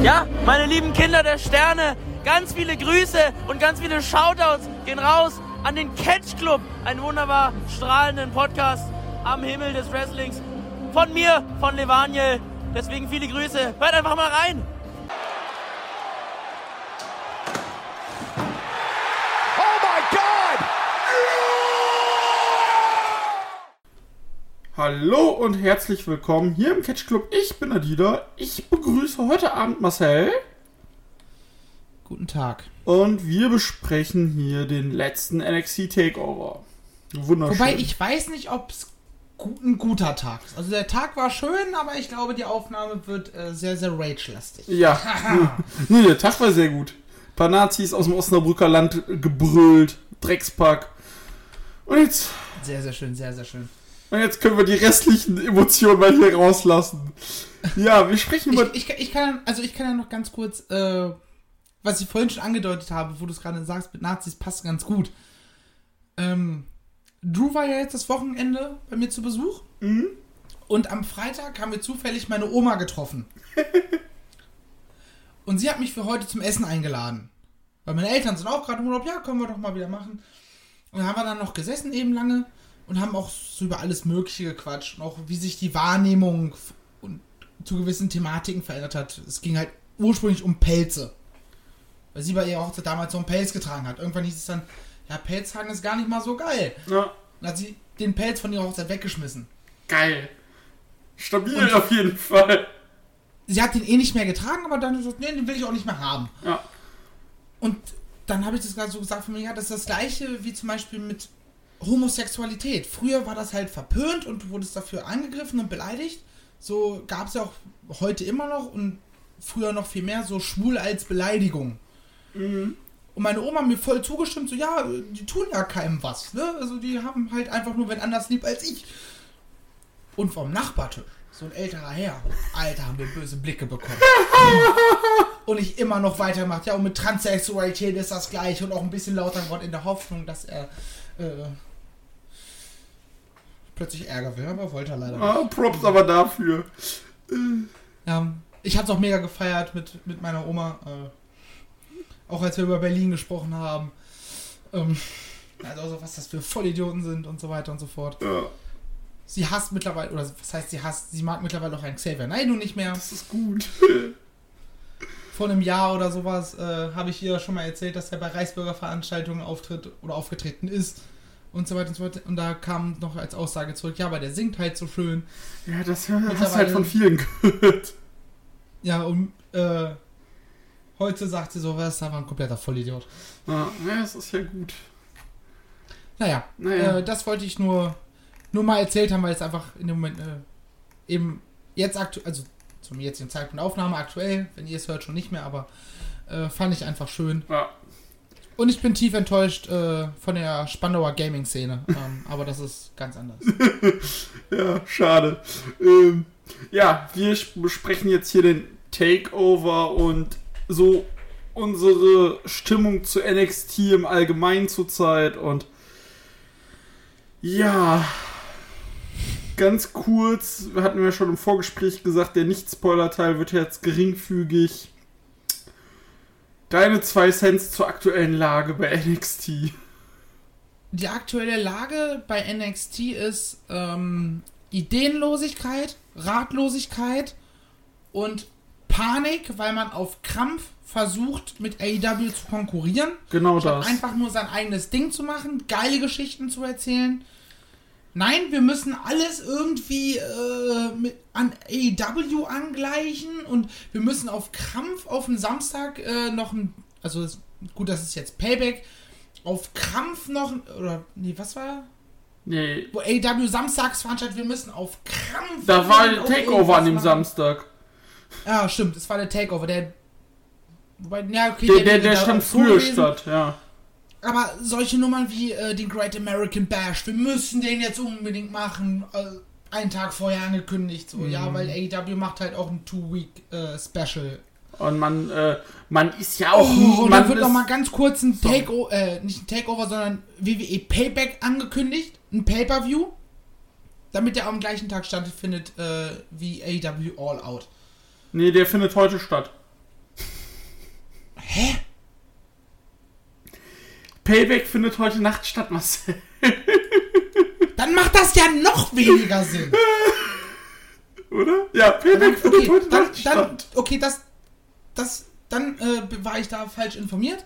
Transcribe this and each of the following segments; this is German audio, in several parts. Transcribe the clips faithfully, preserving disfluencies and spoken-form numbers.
Ja, meine lieben Kinder der Sterne, ganz viele Grüße und ganz viele Shoutouts gehen raus an den Catch Club, einen wunderbar strahlenden Podcast am Himmel des Wrestlings. Von mir, von Levaniel, deswegen viele Grüße. Hört einfach mal rein. Hallo und herzlich willkommen hier im Catch Club. Ich bin Adida. Ich begrüße heute Abend Marcel. Guten Tag. Und wir besprechen hier den letzten N X T Takeover. Wunderschön. Wobei ich weiß nicht, ob es ein guter Tag ist. Also der Tag war schön, aber ich glaube, die Aufnahme wird äh, sehr, sehr rage-lastig. Ja. Nee, der Tag war sehr gut. Ein paar Nazis aus dem Osnabrücker Land gebrüllt. Dreckspack. Und jetzt... Sehr, sehr schön, sehr, sehr schön. Und jetzt können wir die restlichen Emotionen mal hier rauslassen. Ja, wir sprechen über... Ich, ich, ich kann, also ich kann ja noch ganz kurz, äh, was ich vorhin schon angedeutet habe, wo du es gerade sagst, mit Nazis passt ganz gut. Ähm, Drew war ja jetzt das Wochenende bei mir zu Besuch. Mhm. Und am Freitag haben wir zufällig meine Oma getroffen. Und sie hat mich für heute zum Essen eingeladen. Weil meine Eltern sind auch gerade im Urlaub. Ja, können wir doch mal wieder machen. Und da haben wir dann noch gesessen eben lange. Und haben auch so über alles Mögliche gequatscht. Und auch wie sich die Wahrnehmung und zu gewissen Thematiken verändert hat. Es ging halt ursprünglich um Pelze. Weil sie bei ihrer Hochzeit damals so einen Pelz getragen hat. Irgendwann hieß es dann, ja, Pelz tragen ist gar nicht mal so geil. Ja. Dann hat sie den Pelz von ihrer Hochzeit weggeschmissen. Geil. Stabil und auf jeden Fall. Sie hat den eh nicht mehr getragen, aber dann so, nee, den will ich auch nicht mehr haben. Ja. Und dann habe ich das gerade so gesagt von mir, ja, das ist das Gleiche wie zum Beispiel mit Homosexualität. Früher war das halt verpönt und du wurdest dafür angegriffen und beleidigt. So gab es ja auch heute immer noch und früher noch viel mehr so schwul als Beleidigung. Mhm. Und meine Oma hat mir voll zugestimmt, so ja, die tun ja keinem was, ne? Also die haben halt einfach nur wen anders lieb als ich. Und vom Nachbartisch, so ein älterer Herr, Alter, haben wir böse Blicke bekommen. Und ich immer noch weitergemacht, ja, und mit Transsexualität ist das gleich und auch ein bisschen lauter geworden in der Hoffnung, dass er äh, plötzlich Ärger will, aber wollte er leider nicht. Ah, Props aber dafür. Ja, ich hab's auch mega gefeiert mit, mit meiner Oma, äh, auch als wir über Berlin gesprochen haben. Ähm, also was das für Vollidioten sind und so weiter und so fort. Ja. Sie hasst mittlerweile, oder was heißt sie hasst, sie mag mittlerweile auch einen Xavier Naidoo nicht mehr. Das ist gut. Vor einem Jahr oder sowas äh, habe ich ihr schon mal erzählt, dass er bei Reichsbürgerveranstaltungen auftritt oder aufgetreten ist und so weiter und so fort. Und da kam noch als Aussage zurück, ja, aber der singt halt so schön. Ja, das hast du halt von vielen gehört. Ja, und äh, heute sagt sie so, was, da war ein kompletter Vollidiot. Ja, ja, das ist ja gut. Naja, naja. Äh, das wollte ich nur, nur mal erzählt haben, weil es einfach in dem Moment äh, eben jetzt aktuell, also zum jetzigen Zeitpunkt der Aufnahme aktuell, wenn ihr es hört, schon nicht mehr, aber äh, fand ich einfach schön. Ja. Und ich bin tief enttäuscht äh, von der Spandauer Gaming-Szene, ähm, aber das ist ganz anders. Ja, schade. Ähm, ja, wir besprechen jetzt hier den Takeover und so unsere Stimmung zu N X T im Allgemeinen zurzeit und ja, ganz kurz, hatten wir schon im Vorgespräch gesagt, der Nicht-Spoiler-Teil wird jetzt geringfügig. Deine zwei Cents zur aktuellen Lage bei N X T. Die aktuelle Lage bei N X T ist ähm, Ideenlosigkeit, Ratlosigkeit und Panik, weil man auf Krampf versucht, mit A E W zu konkurrieren. Genau statt das. Einfach nur sein eigenes Ding zu machen, geile Geschichten zu erzählen. Nein, wir müssen alles irgendwie äh, mit, an A E W angleichen und wir müssen auf Krampf auf den Samstag äh, noch ein, also das, gut, das ist jetzt Payback, auf Krampf noch, oder, nee, was war? Nee. Wo A E W samstags veranstaltet, wir müssen auf Krampf... Da war ein Takeover an dem machen. Samstag. Ja, stimmt, es war der Takeover, der... Wobei, ja, okay, der, der, der, der stand früher statt, ja. Aber solche Nummern wie äh, den Great American Bash, wir müssen den jetzt unbedingt machen, äh, einen Tag vorher angekündigt, so, mhm. ja, weil A E W macht halt auch ein Two-Week-Special. Äh, und man, äh, man ist ja auch... Oh, und man dann wird ist, noch mal ganz kurz ein Takeover, äh, nicht ein Takeover, sondern W W E Payback angekündigt, ein Pay-Per-View, damit der am gleichen Tag stattfindet äh, wie A E W All Out. Nee, der findet heute statt. Hä? Payback findet heute Nacht statt, Marcel. Dann macht das ja noch weniger Sinn. Oder? Ja, Payback Dann, findet okay, heute dann, Nacht dann, statt. okay, das, das, dann äh, war ich da falsch informiert.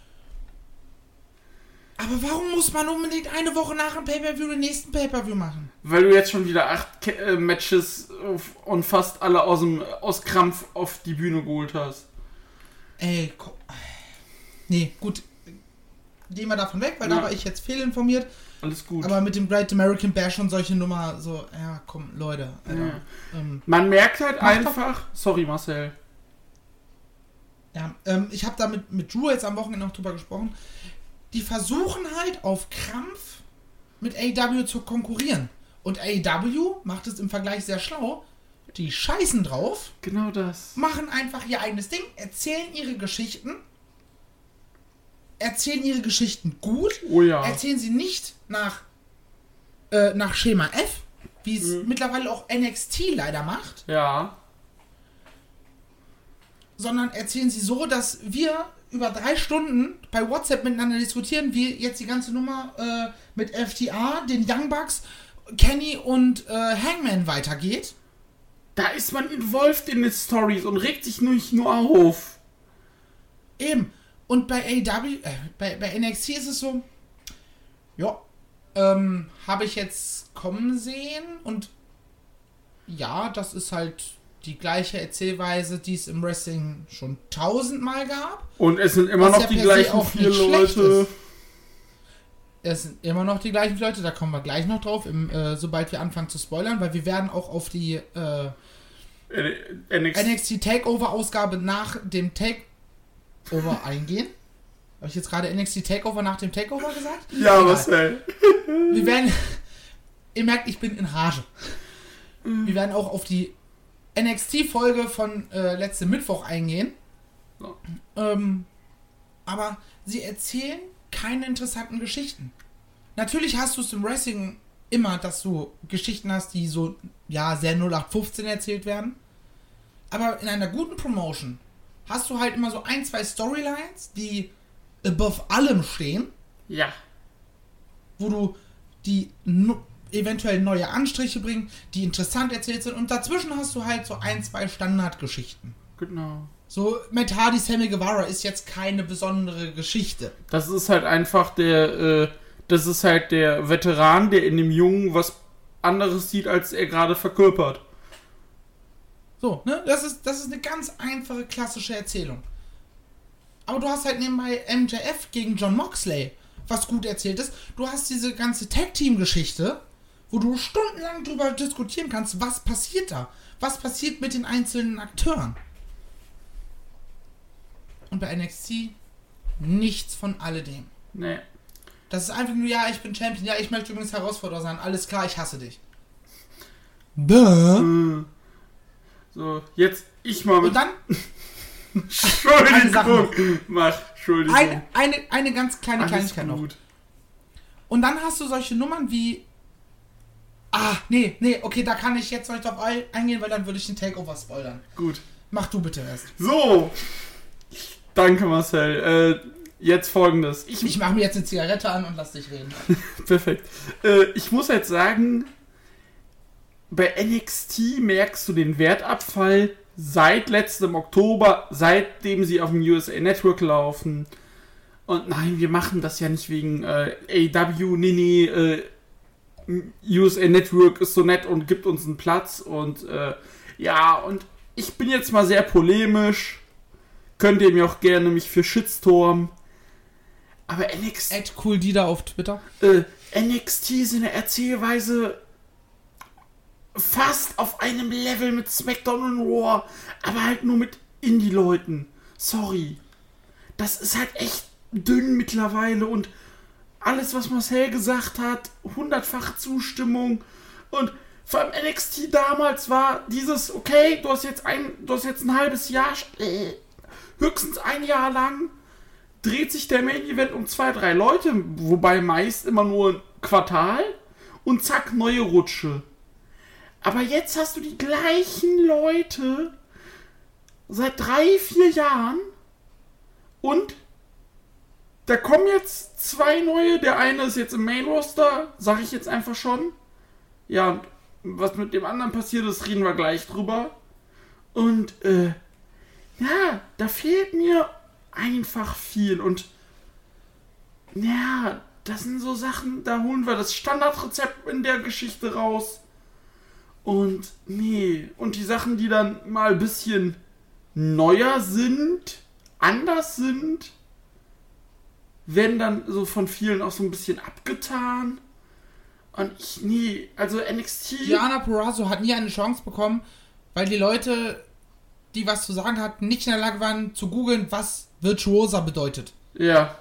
Aber warum muss man unbedingt eine Woche nach dem Pay-Per-View den nächsten Pay-Per-View machen? Weil du jetzt schon wieder acht Ke- äh, Matches auf, und fast alle aus, dem, aus Krampf auf die Bühne geholt hast. Ey, komm. Nee, gut. Gehen wir davon weg, weil Ja. da war ich jetzt fehlinformiert. Alles gut. Aber mit dem Great American Bash und solche Nummer, so, ja, komm, Leute. Alter, Ja. ähm, Man merkt halt Mach einfach... Sorry, Marcel. ja, ähm, ich habe da mit, mit Drew jetzt am Wochenende noch drüber gesprochen. Die versuchen halt auf Krampf mit A E W zu konkurrieren. Und A E W macht es im Vergleich sehr schlau. Die scheißen drauf, Genau das. machen einfach ihr eigenes Ding, erzählen ihre Geschichten, erzählen ihre Geschichten gut, Oh ja. erzählen sie nicht nach, äh, nach Schema F, wie es Mhm. mittlerweile auch N X T leider macht, Ja. sondern erzählen sie so, dass wir über drei Stunden bei WhatsApp miteinander diskutieren, wie jetzt die ganze Nummer äh, mit F T R, den Young Bucks, Kenny und äh, Hangman weitergeht. Da ist man involviert in die Stories und regt sich nicht nur auf. Eben. Und bei A E W, äh, bei, bei N X T ist es so, ja, ähm, habe ich jetzt kommen sehen und ja, das ist halt die gleiche Erzählweise, die es im Wrestling schon tausendmal gab. Und es sind immer Was noch ja die per se gleichen auch vier nicht schlecht Leute. ist. Es sind immer noch die gleichen Leute, da kommen wir gleich noch drauf, im, äh, sobald wir anfangen zu spoilern, weil wir werden auch auf die äh, N X T. N X T Takeover Ausgabe nach dem Takeover eingehen. Habe ich jetzt gerade N X T Takeover nach dem Takeover gesagt? Ja, Egal. Marcel. Wir werden, ihr merkt, ich bin in Rage. Wir werden auch auf die N X T-Folge von äh, letztem Mittwoch eingehen. So. Ähm, aber sie erzählen keine interessanten Geschichten. Natürlich hast du es im Wrestling immer, dass du Geschichten hast, die so, ja, sehr null acht fünfzehn erzählt werden. Aber in einer guten Promotion hast du halt immer so ein, zwei Storylines, die above allem stehen, Ja. wo du die no- eventuell neue Anstriche bringen, die interessant erzählt sind. Und dazwischen hast du halt so ein, zwei Standardgeschichten. Genau. So, Matt Hardy, Sammy Guevara ist jetzt keine besondere Geschichte. Das ist halt einfach der, äh, das ist halt der Veteran, der in dem Jungen was anderes sieht, als er gerade verkörpert. So, ne? Das ist, das ist eine ganz einfache, klassische Erzählung. Aber du hast halt nebenbei M J F gegen John Moxley, was gut erzählt ist. Du hast diese ganze Tag-Team-Geschichte, wo du stundenlang drüber diskutieren kannst, was passiert da? Was passiert mit den einzelnen Akteuren? Und bei N X T nichts von alledem. Nee. Das ist einfach nur, ja, ich bin Champion, ja, ich möchte übrigens Herausforderer sein, alles klar, ich hasse dich. Bäh. Äh. So, jetzt ich mal mit... Und dann Entschuldigung. Sache Mach, Entschuldigung. eine, eine, eine ganz kleine Alles Kleinigkeit noch. gut. Und dann hast du solche Nummern wie... Ah, nee, nee, okay, da kann ich jetzt noch nicht drauf eingehen, weil dann würde ich den Takeover spoilern. Gut. Mach du bitte erst. So. Danke, Marcel. Äh, jetzt folgendes. Ich, Ich mache mir jetzt eine Zigarette an und lass dich reden. Perfekt. Äh, ich muss jetzt sagen, bei N X T merkst du den Wertabfall seit letztem Oktober, seitdem sie auf dem U S A Network laufen. Und nein, wir machen das ja nicht wegen äh, A E W. Nee, nee, äh, U S A Network ist so nett und gibt uns einen Platz. Und äh, ja, und ich bin jetzt mal sehr polemisch. Könnt ihr mir auch gerne mich für Shitstorm. Aber N X T... Ed Cool Dida auf Twitter. Äh, N X T ist in der Erzählweise fast auf einem Level mit SmackDown und Raw, aber halt nur mit Indie-Leuten. Sorry. Das ist halt echt dünn mittlerweile und alles, was Marcel gesagt hat, hundertfach Zustimmung und vor allem N X T damals war dieses, okay, du hast jetzt ein, du hast jetzt ein halbes Jahr, äh, höchstens ein Jahr lang dreht sich der Main-Event um zwei, drei Leute, wobei meist immer nur ein Quartal und zack, neue Rutsche. Aber jetzt hast du die gleichen Leute seit drei, vier Jahren Und da kommen jetzt zwei neue. Der eine ist jetzt im Main-Roster, sag ich jetzt einfach schon. Ja, und was mit dem anderen passiert ist, reden wir gleich drüber. Und, äh, ja, da fehlt mir einfach viel. Und, ja, das sind so Sachen, da holen wir das Standardrezept in der Geschichte raus. Und, nee, und die Sachen, die dann mal ein bisschen neuer sind, anders sind, werden dann so von vielen auch so ein bisschen abgetan. Und ich, nee, also N X T... Deonna Purrazzo hat nie eine Chance bekommen, weil die Leute, die was zu sagen hatten, nicht in der Lage waren zu googeln, was Virtuosa bedeutet. Ja.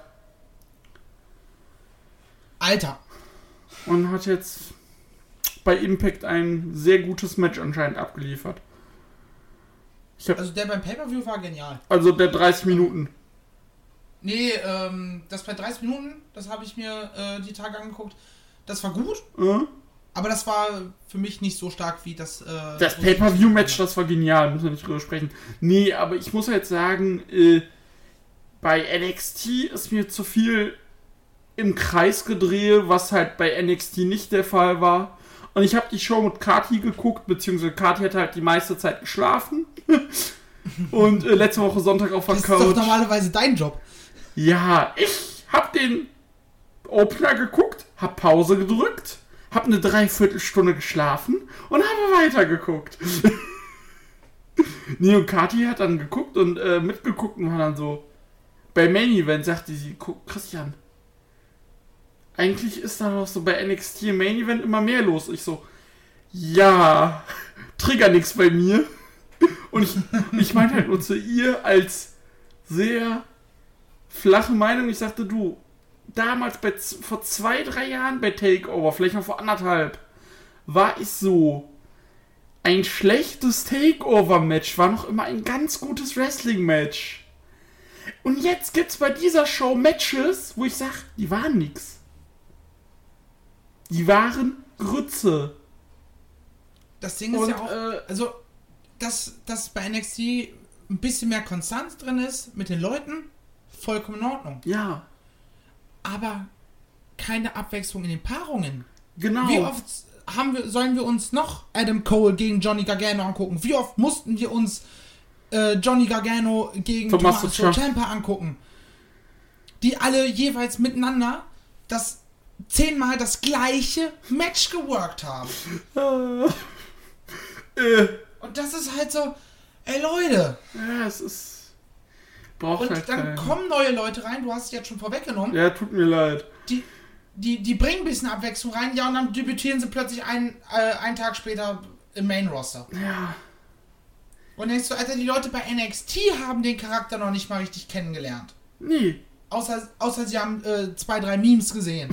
Alter. Und hat jetzt bei Impact ein sehr gutes Match anscheinend abgeliefert. Ich hab, Also der beim Pay-Per-View war genial. also der dreißig Minuten. Nee, ähm, das bei dreißig Minuten, das habe ich mir äh, die Tage angeguckt. Das war gut, Äh? aber das war für mich nicht so stark wie das... Äh, Das Pay-Per-View-Match, das war genial, müssen wir nicht drüber sprechen. Nee, aber ich muss ja jetzt sagen, äh, bei N X T ist mir zu viel im Kreis gedrehe, was halt bei N X T nicht der Fall war. Und ich habe die Show mit Kati geguckt, beziehungsweise Kati hat halt die meiste Zeit geschlafen. Und äh, letzte Woche Sonntag auf der Das ist Couch. doch normalerweise dein Job. Ja, ich hab den Opener geguckt, hab Pause gedrückt, hab eine Dreiviertelstunde geschlafen und habe weitergeguckt. Nee, und Kathi hat dann geguckt und äh, mitgeguckt und war dann so, bei Main Event sagte sie, guck, Christian, eigentlich ist da doch so bei N X T im Main Event immer mehr los. Ich so, ja, trigger nix bei mir. Und ich, ich meinte halt nur zu ihr als sehr flache Meinung. Ich sagte, du, damals bei, vor zwei, drei Jahren bei Takeover, vielleicht noch vor anderthalb, war ich so, ein schlechtes Takeover-Match war noch immer ein ganz gutes Wrestling-Match. Und jetzt gibt's bei dieser Show Matches, wo ich sag, die waren nix. Die waren Grütze. Das Ding ist Und, ja auch, äh, also, dass, dass bei N X T ein bisschen mehr Konstanz drin ist mit den Leuten, vollkommen in Ordnung. Ja, Aber keine Abwechslung in den Paarungen. genau. Wie oft haben wir, sollen wir uns noch Adam Cole gegen Johnny Gargano angucken? Wie oft mussten wir uns äh, Johnny Gargano gegen Tommaso Tommaso Ciampa. Ciampa angucken? Die alle jeweils miteinander das zehnmal das gleiche Match geworkt haben. äh, Und das ist halt so, ey Leute. ja, es ist... Braucht Und halt dann keinen. kommen neue Leute rein, du hast es jetzt schon vorweggenommen. Ja, tut mir leid. Die, die, die bringen ein bisschen Abwechslung rein, ja, und dann debütieren sie plötzlich einen, äh, einen Tag später im Main-Roster. Ja. Und denkst du, Alter, die Leute bei N X T haben den Charakter noch nicht mal richtig kennengelernt. Nee. Außer, außer sie haben äh, zwei, drei Memes gesehen.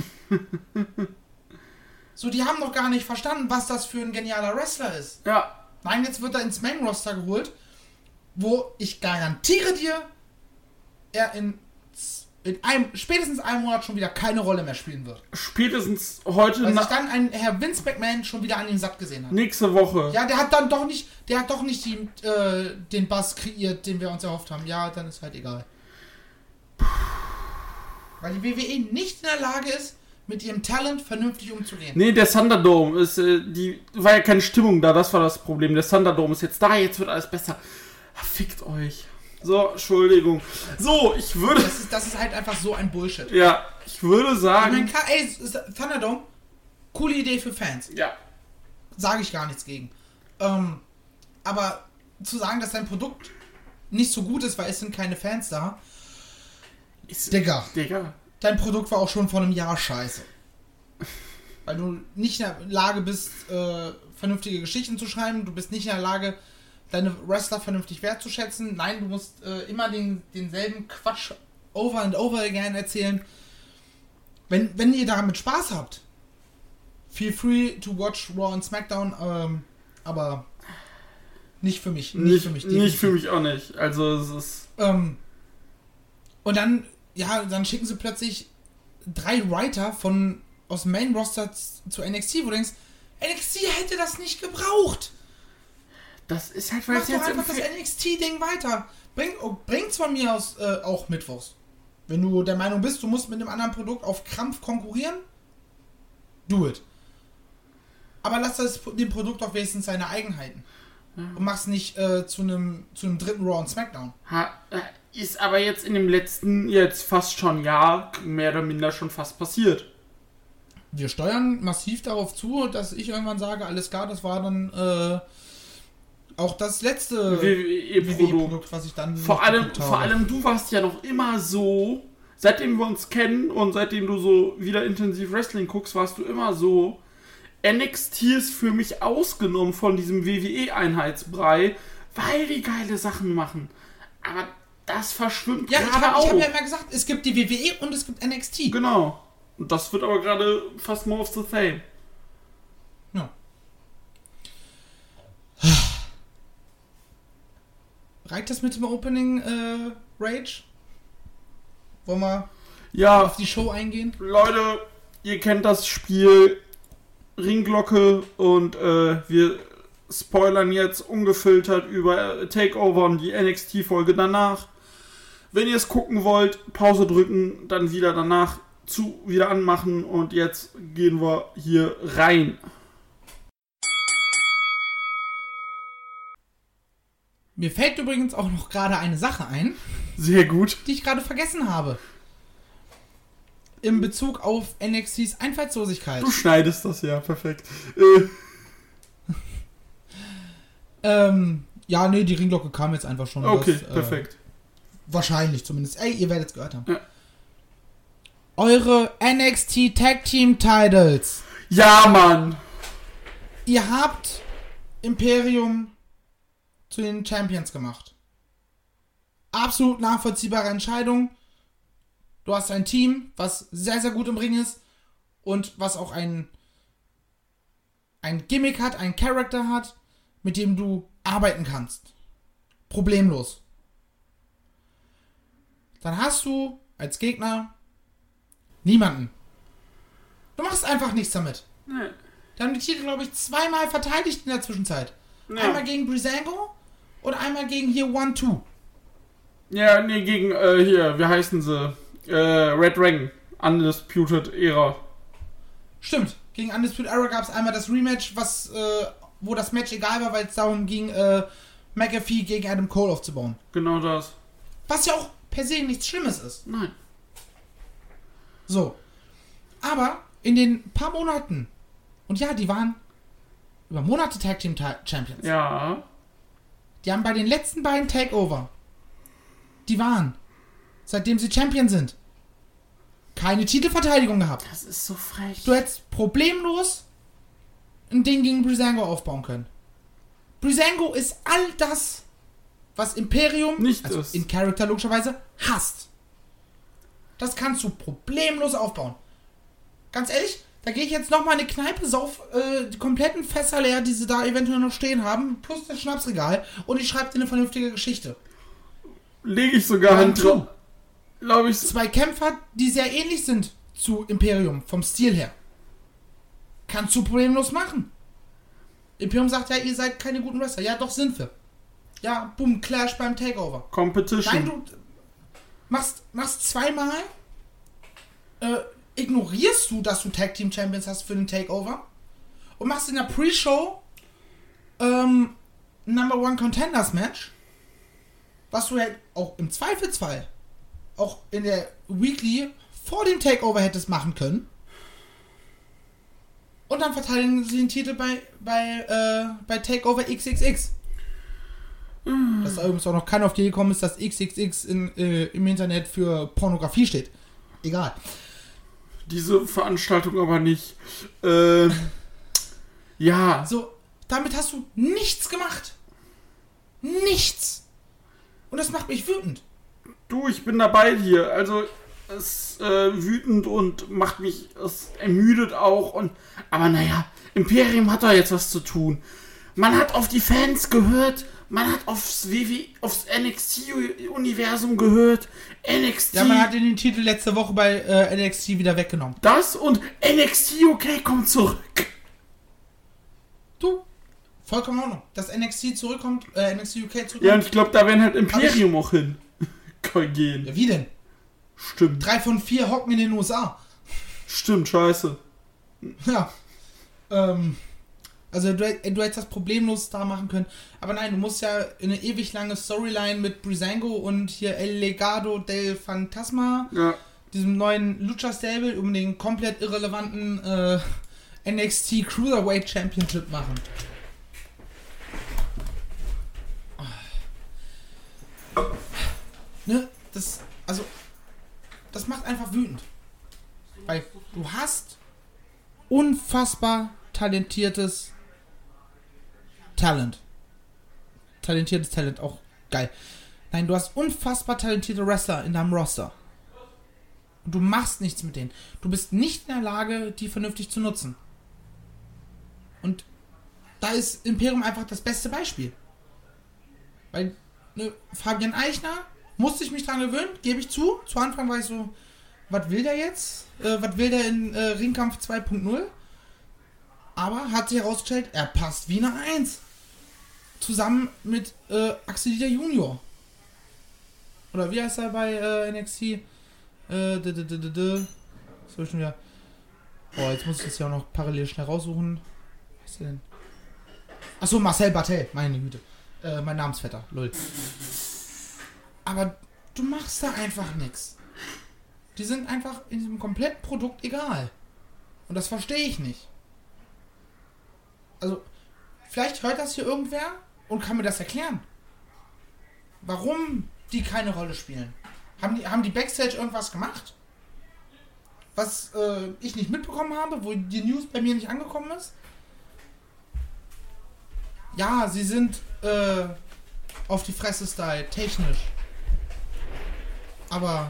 So, die haben noch gar nicht verstanden, was das für ein genialer Wrestler ist. Ja. Nein, jetzt wird er ins Main-Roster geholt, wo ich garantiere dir, er in, in einem, spätestens einem Monat schon wieder keine Rolle mehr spielen wird. Spätestens heute Weil sich nach dann ein Herr Vince McMahon schon wieder an ihm satt gesehen hat. nächste Woche. Ja, der hat dann doch nicht, der hat doch nicht die, äh, den Bass kreiert, den wir uns erhofft haben. Ja, dann ist halt egal. Weil die W W E nicht in der Lage ist, mit ihrem Talent vernünftig umzugehen. Nee, der Thunderdome ist, äh, die war ja keine Stimmung da, das war das Problem. Der Thunderdome ist jetzt da, jetzt wird alles besser. Ach, fickt euch. So, Entschuldigung. So, ich würde... Das ist, das ist halt einfach so ein Bullshit. Ja, ich würde Ich sagen... meine, klar, ey, Thunderdome, coole Idee für Fans. Ja. Sage ich gar nichts gegen. Ähm, aber zu sagen, dass dein Produkt nicht so gut ist, weil es sind keine Fans da. Ist, Digga, Digga. dein Produkt war auch schon vor einem Jahr scheiße. Weil du nicht in der Lage bist, äh, vernünftige Geschichten zu schreiben. Du bist nicht in der Lage, deine Wrestler vernünftig wertzuschätzen. Nein, du musst äh, immer den, denselben Quatsch over and over again erzählen. Wenn, wenn ihr damit Spaß habt, feel free to watch Raw und SmackDown, ähm, aber nicht für mich. Nicht, Nicht, für mich. nicht für mich auch nicht. Also, es ist... Ähm, und dann, ja, dann schicken sie plötzlich drei Writer von aus dem Main Roster zu N X T, wo du denkst, N X T hätte das nicht gebraucht. Das ist halt, weil Mach es doch jetzt einfach das N X T-Ding weiter. Bring, oh, bring's von mir aus äh, auch mittwochs. Wenn du der Meinung bist, du musst mit einem anderen Produkt auf Krampf konkurrieren, do it. Aber lass das, dem Produkt auch wenigstens seine Eigenheiten. Ja. Und mach's nicht äh, zu einem zu einem dritten Raw und SmackDown. Ha, ist aber jetzt in dem letzten, jetzt fast schon Jahr, mehr oder minder schon fast passiert. Wir steuern massiv darauf zu, dass ich irgendwann sage, alles klar, das war dann äh, auch das letzte W W E-Produkt, was ich dann vor allem, vor allem du warst ja noch immer so, seitdem wir uns kennen und seitdem du so wieder intensiv Wrestling guckst, warst du immer so, N X T ist für mich ausgenommen von diesem W W E-Einheitsbrei, weil die geile Sachen machen. Aber das verschwimmt ja, gerade ich hab, auch. Ich habe ja immer gesagt, es gibt die W W E und es gibt N X T. Genau. Und das wird aber gerade fast more of the same. Ja. Reicht das mit dem Opening äh, Rage? Wollen wir ja, auf die Show eingehen? Leute, ihr kennt das Spiel Ringglocke und äh, wir spoilern jetzt ungefiltert über Takeover und die N X T-Folge danach. Wenn ihr es gucken wollt, Pause drücken, dann wieder danach zu wieder anmachen und jetzt gehen wir hier rein. Mir fällt übrigens auch noch gerade eine Sache ein. Sehr gut. Die ich gerade vergessen habe. In Bezug auf N X Ts Einfallslosigkeit. Du schneidest das ja, perfekt. Äh. ähm, ja, nee, die Ringglocke kam jetzt einfach schon. Okay, das, perfekt. Äh, wahrscheinlich zumindest. Ey, ihr werdet es gehört haben. Ja. Eure N X T Tag Team Titles. Ja, Mann. Ihr habt Imperium zu den Champions gemacht. Absolut nachvollziehbare Entscheidung. Du hast ein Team, was sehr, sehr gut im Ring ist und was auch ein, ein Gimmick hat, einen Charakter hat, mit dem du arbeiten kannst. Problemlos. Dann hast du als Gegner niemanden. Du machst einfach nichts damit. Nee. Da haben die Titel, glaube ich, zweimal verteidigt in der Zwischenzeit. Ja. Einmal gegen Breezango und einmal gegen hier One Two. Ja, nee, gegen, äh, hier, wie heißen sie? Äh, Red Dragon. Undisputed Era. Stimmt. Gegen Undisputed Era gab es einmal das Rematch, was, äh, wo das Match egal war, weil es darum ging, äh, McAfee gegen Adam Cole aufzubauen. Genau das. Was ja auch per se nichts Schlimmes ist. Nein. So. Aber in den paar Monaten, und ja, die waren über Monate Tag Team Champions. Ja. Die haben bei den letzten beiden Takeover, die waren, seitdem sie Champion sind, keine Titelverteidigung gehabt. Das ist so frech. Du hättest problemlos ein Ding gegen Breezango aufbauen können. Breezango ist all das, was Imperium, nicht also ist. in Charakter logischerweise, hasst. Das kannst du problemlos aufbauen. Ganz ehrlich, da gehe ich jetzt nochmal in eine Kneipe, sauf äh, die kompletten Fässer leer, die sie da eventuell noch stehen haben, plus das Schnapsregal, und ich schreibe dir eine vernünftige Geschichte. Lege ich sogar Hand drauf. Glaube ich. Zwei Kämpfer, die sehr ähnlich sind zu Imperium, vom Stil her. Kannst du problemlos machen. Imperium sagt ja, ihr seid keine guten Wrestler. Ja, doch sind wir. Ja, boom, Clash beim Takeover. Competition. Nein, du machst, machst zweimal, äh, ignorierst du, dass du Tag Team Champions hast für den Takeover und machst in der Pre-Show ähm, Number One Contenders Match, was du ja auch im Zweifelsfall auch in der Weekly vor dem Takeover hättest machen können. Und dann verteidigen sie den Titel bei, bei, äh, bei Takeover X X X. Mm. Dass da übrigens auch noch keiner auf die Idee gekommen ist, dass X X X in, äh, im Internet für Pornografie steht. Egal. Diese Veranstaltung aber nicht. Äh, ja. So, damit hast du nichts gemacht. Nichts. Und das macht mich wütend. Du, ich bin dabei hier. Also, es ist äh, wütend und macht mich, es ermüdet auch. Und, aber naja, Imperium hat da jetzt was zu tun. Man hat auf die Fans gehört. Man hat aufs W W, aufs N X T-Universum gehört. N X T. Ja, man hat den Titel letzte Woche bei äh, N X T wieder weggenommen. Das und N X T U K kommt zurück. Du, Vollkommen in Ordnung. Dass N X T zurückkommt, äh, N X T U K zurückkommt. Ja, und ich glaube, da werden halt Imperium auch hin gehen. Ja, wie denn? Stimmt. Drei von vier hocken in den U S A. Stimmt, scheiße. Ja. Ähm, also du, du hättest das problemlos da machen können. Aber nein, du musst ja eine ewig lange Storyline mit Breezango und hier El Legado del Fantasma, Ja. diesem neuen Lucha Stable, um den komplett irrelevanten äh, N X T Cruiserweight Championship machen. Ne, das, also, das macht einfach wütend. Weil du hast unfassbar talentiertes Talent. Talentiertes Talent, auch geil. Nein, du hast unfassbar talentierte Wrestler in deinem Roster. Und du machst nichts mit denen. Du bist nicht in der Lage, die vernünftig zu nutzen. Und da ist Imperium einfach das beste Beispiel. Weil, ne, Fabian Eichner, musste ich mich dran gewöhnen, gebe ich zu. Zu Anfang war ich so, was will der jetzt? Äh, was will der in äh, Ringkampf zwei Punkt null? Aber hat sich herausgestellt, er passt wie eine Eins. Zusammen mit äh, Axel Dieter Junior. Oder wie heißt er bei äh, N X T? Äh, d -d -d -d -d. So schon wieder. Oh, jetzt muss ich das ja auch noch parallel schnell raussuchen. Was ist der denn? Achso, Marcel Bartel, meine Güte. Äh, mein Namensvetter, lol. Aber du machst da einfach nichts. Die sind einfach in diesem kompletten Produkt egal. Und das verstehe ich nicht. Also, vielleicht hört das hier irgendwer und kann mir das erklären. Warum die keine Rolle spielen. Haben die, haben die Backstage irgendwas gemacht? Was äh, ich nicht mitbekommen habe, wo die News bei mir nicht angekommen ist? Ja, sie sind äh, auf die Fresse Style, technisch. Aber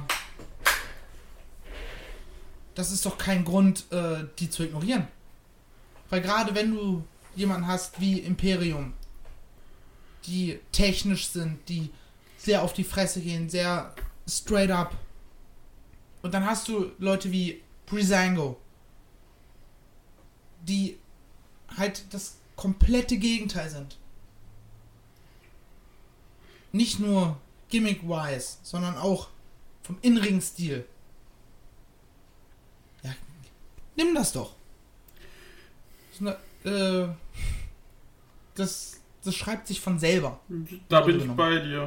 das ist doch kein Grund, äh, die zu ignorieren. Weil gerade wenn du jemanden hast wie Imperium, die technisch sind, die sehr auf die Fresse gehen, sehr straight up. Und dann hast du Leute wie Breezango, die halt das komplette Gegenteil sind. Nicht nur gimmick-wise, sondern auch vom In-Ring-Stil. Ja, nimm das doch. Das, äh, das, das schreibt sich von selber. Da bin ich bei dir.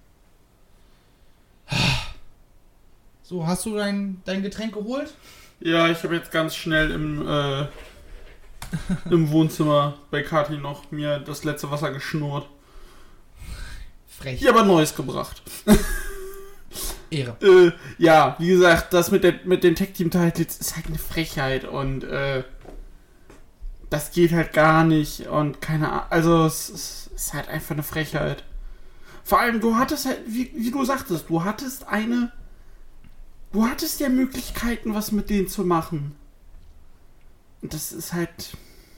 So, hast du dein, dein Getränk geholt? Ja, ich habe jetzt ganz schnell im, äh, im Wohnzimmer bei Kathi noch mir das letzte Wasser geschnurrt. Frech. Ich habe Neues gebracht. Ehre. äh, ja, wie gesagt, das mit, der, mit den Tag-Team-Titles ist halt eine Frechheit und äh, das geht halt gar nicht und keine Ahnung, also es, es ist halt einfach eine Frechheit. Vor allem, du hattest halt, wie, wie du sagtest, du hattest eine, du hattest ja Möglichkeiten, was mit denen zu machen. Und das ist halt,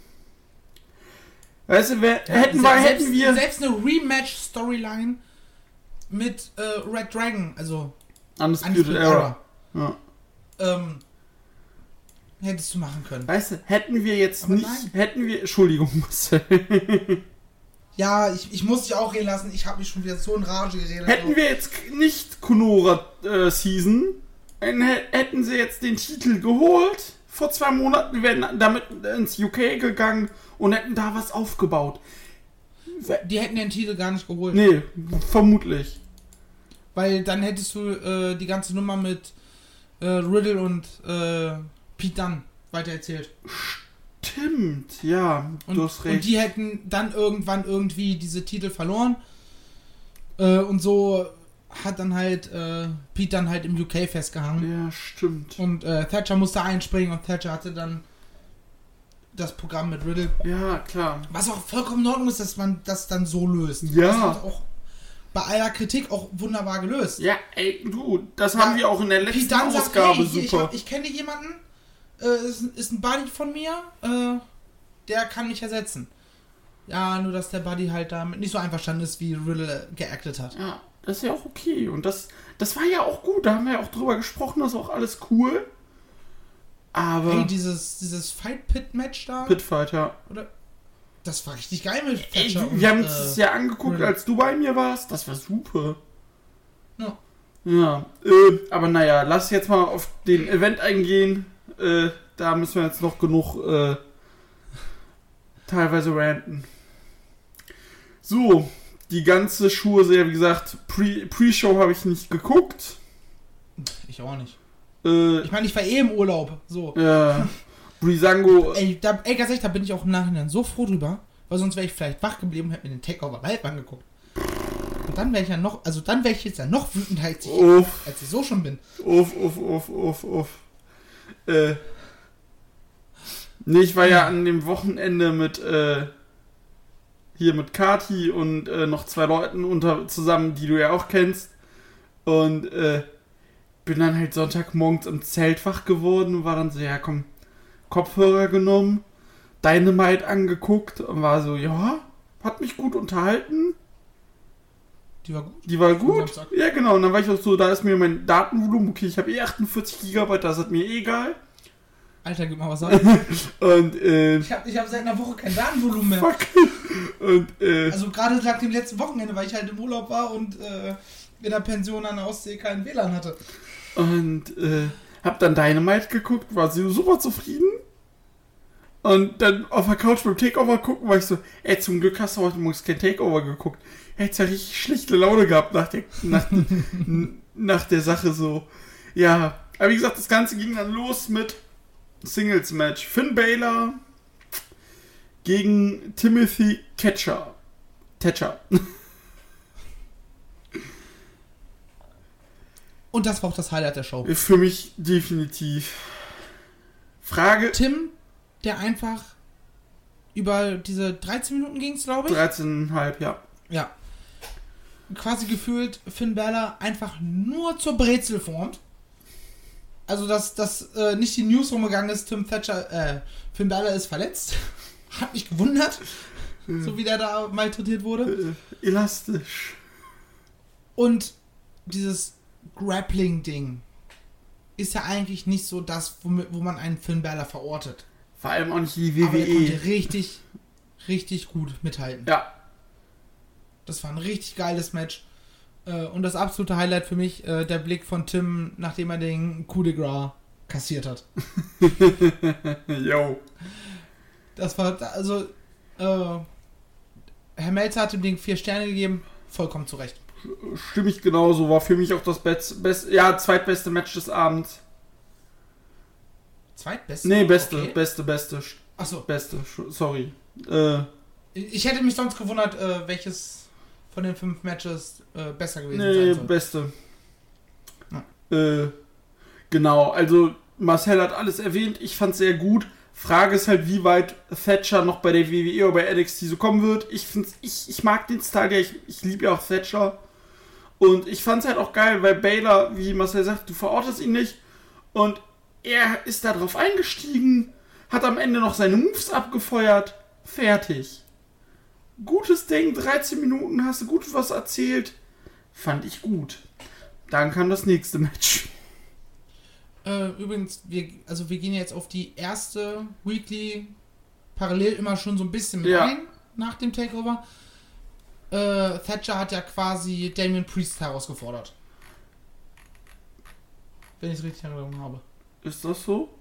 weißt du, wer, Ja, hätten, wir, selbst, hätten wir... Selbst eine Rematch-Storyline mit äh, Red Dragon, also Undisputed Undisputed Era. Era. Ja. Ähm, hättest du machen können. Weißt du, hätten wir jetzt Aber nicht, nein. hätten wir, Entschuldigung, Marcel. Ja, ich, ich muss dich auch reden lassen, ich habe mich schon wieder so in Rage geredet. Hätten wir jetzt nicht Kunora äh, Season, dann hätten sie jetzt den Titel geholt. Vor zwei Monaten wären damit ins U K gegangen und hätten da was aufgebaut. Die hätten den Titel gar nicht geholt. Nee, vermutlich. Weil dann hättest du äh, die ganze Nummer mit äh, Riddle und äh, Pete Dunne weitererzählt. Stimmt, ja, Und, du hast recht. und die hätten dann irgendwann irgendwie diese Titel verloren. Äh, und so hat dann halt äh, Pete dann halt im U K festgehangen. Ja, stimmt. Und äh, Thatcher musste einspringen und Thatcher hatte dann das Programm mit Riddle. Ja, klar. Was auch vollkommen in Ordnung ist, dass man das dann so löst. Ja. Das hat auch bei aller Kritik auch wunderbar gelöst. Ja, ey, du, das Ja, haben wir auch in der letzten Pete Dunne sagt, Ausgabe hey, hier, ich, super. hab- ich kenne jemanden, äh, ist, ist ein Buddy von mir, äh, der kann mich ersetzen. Ja, nur dass der Buddy halt damit nicht so einverstanden ist, wie Riddle geactet hat. Ja, das ist ja auch okay. Und das, das war ja auch gut. Da haben wir ja auch drüber gesprochen. Das ist auch alles cool. Aber... Hey, dieses, dieses Fight-Pit-Match da, Pitfight, ja. oder? das war richtig geil mit Ey, Thatcher. wir haben und, uns das äh, ja angeguckt, Riddle. als du bei mir warst. Das war super. Ja. Ja, äh, aber naja, lass jetzt mal auf den Event eingehen. Äh, da müssen wir jetzt noch genug äh, teilweise ranten. So, die ganze Schuhe-Serie, wie gesagt, Pre- Pre-Show habe ich nicht geguckt. Ich auch nicht. Äh, Ich meine, ich war eh im Urlaub. So. ja, Breezango, Ey, da, ey, ganz ehrlich, da bin ich auch im Nachhinein so froh drüber, weil sonst wäre ich vielleicht wach geblieben und hätte mir den Takeover live angeguckt. Und dann wäre ich ja noch, also dann wäre ich jetzt ja noch wütender, als ich, uff, als ich so schon bin. uff, uff, uff, uff, uff. Äh, nee, ich war ja an dem Wochenende mit, äh, hier mit Kati und äh, noch zwei Leuten unter, zusammen, die du ja auch kennst. Und, äh, bin dann halt Sonntagmorgens im Zelt wach geworden und war dann so, ja komm, Kopfhörer genommen, Dynamite angeguckt und war so, ja, hat mich gut unterhalten. Die war gut. Die war gut. Samstag. Ja, genau. Und dann war ich auch so, da ist mir mein Datenvolumen, okay, ich habe eh achtundvierzig Gigabyte, das ist mir eh egal. Alter, gib mal was ab. Und, äh, Ich habe ich hab seit einer Woche kein Datenvolumen mehr. fuck. Und, äh, Also gerade nach dem letzten Wochenende, weil ich halt im Urlaub war und äh, in der Pension an der Ostsee keinen W L A N hatte. und, äh, hab dann Dynamite geguckt, war so super zufrieden. Und dann auf der Couch beim Takeover gucken, war ich so, ey, zum Glück hast du heute morgens kein Takeover geguckt. Hättest ja richtig schlechte Laune gehabt nach der, nach, nach der Sache so. Ja, aber wie gesagt, das Ganze ging dann los mit Singles-Match. Finn Balor gegen Timothy Thatcher. Thatcher. Und das war auch das Highlight der Show. Für mich definitiv. Frage Tim, der einfach über diese dreizehn Minuten ging es, glaube ich. dreizehn Komma fünf, ja. Ja. Quasi gefühlt Finn Balor einfach nur zur Brezel formt. Also, dass, dass äh, nicht die News rumgegangen ist, Tim Thatcher, äh, Finn Balor ist verletzt. Hat mich gewundert, so wie der da malträtiert wurde. Äh, elastisch. Und dieses Grappling-Ding ist ja eigentlich nicht so das, womit, wo man einen Finn Balor verortet. Vor allem auch nicht die W Aber W er E. konnte richtig, richtig gut mithalten. Ja. Das war ein richtig geiles Match. Äh, und das absolute Highlight für mich, äh, der Blick von Tim, nachdem er den Coup de Gras kassiert hat. Yo. Das war, also, äh, Herr Melzer hat dem Ding vier Sterne gegeben, vollkommen zu Recht. Stimme ich genauso. War für mich auch das best, best, ja, zweitbeste Match des Abends. Zweitbeste? Nee, beste, Okay. beste, beste. Achso, Beste, sorry. Äh, ich hätte mich sonst gewundert, äh, welches von den fünf Matches äh, besser gewesen nee, sein soll. beste. Ja. Äh, genau, also Marcel hat alles erwähnt. Ich fand's sehr gut. Frage ist halt, wie weit Thatcher noch bei der W W E oder bei N X T so kommen wird. Ich find's, ich, ich mag den Style, ja, ich, ich liebe ja auch Thatcher. Und ich fand's halt auch geil, weil Balor, wie Marcel sagt, du verortest ihn nicht. Und er ist da drauf eingestiegen, hat am Ende noch seine Moves abgefeuert. Fertig. Gutes Ding, dreizehn Minuten, hast du gut was erzählt. Fand ich gut. Dann kam das nächste Match. Äh, übrigens, wir, also wir gehen jetzt auf die erste Weekly parallel immer schon so ein bisschen mit Ja. ein, nach dem Takeover. Äh, Thatcher hat ja quasi Damien Priest herausgefordert. Wenn ich es richtig in Erinnerung habe. Ist das so?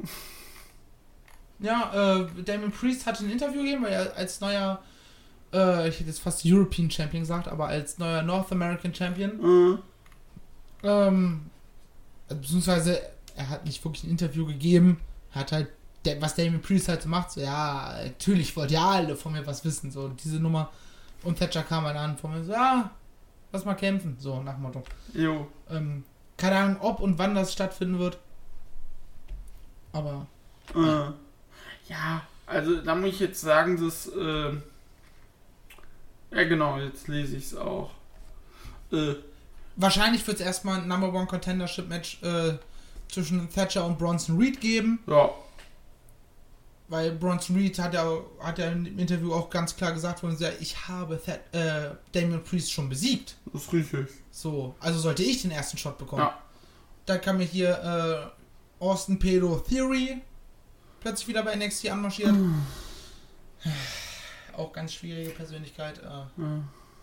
Ja, äh, Damien Priest hat ein Interview gegeben, weil er als neuer, äh, ich hätte jetzt fast European Champion gesagt, aber als neuer North American Champion, Äh, ähm, beziehungsweise er hat nicht wirklich ein Interview gegeben, er hat halt, der, was Damien Priest halt so macht, so, ja, natürlich wollt ihr alle von mir was wissen, so, diese Nummer. Und Thatcher kam halt an von mir so, ja, lass mal kämpfen, so, nach dem Motto. jo. Ähm, keine Ahnung, ob und wann das stattfinden wird, aber Äh, ja, also da muss ich jetzt sagen, dass, äh, ja genau, jetzt lese ich es auch. Äh, wahrscheinlich wird es erstmal ein Number One Contendership Match äh, zwischen Thatcher und Bronson Reed geben, ja, weil Bronson Reed hat ja, hat ja im Interview auch ganz klar gesagt, von uns, ja, ich habe That, äh, Damien Priest schon besiegt. das ist richtig. So, also sollte ich den ersten Shot bekommen. Ja. Da kam mir hier äh, Austin Pedo Theory plötzlich wieder bei N X T anmarschiert. auch ganz schwierige Persönlichkeit. Äh. Ja.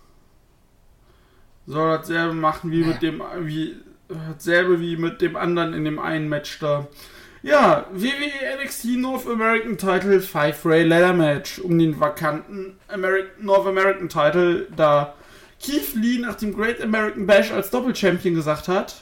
Soll dasselbe machen wie naja. mit dem, wie, dasselbe wie mit dem anderen in dem einen Match da. Ja, W W E N X T North American Title Five-Way Ladder Match um den vakanten American, North American Title, da Keith Lee nach dem Great American Bash als Doppel-Champion gesagt hat,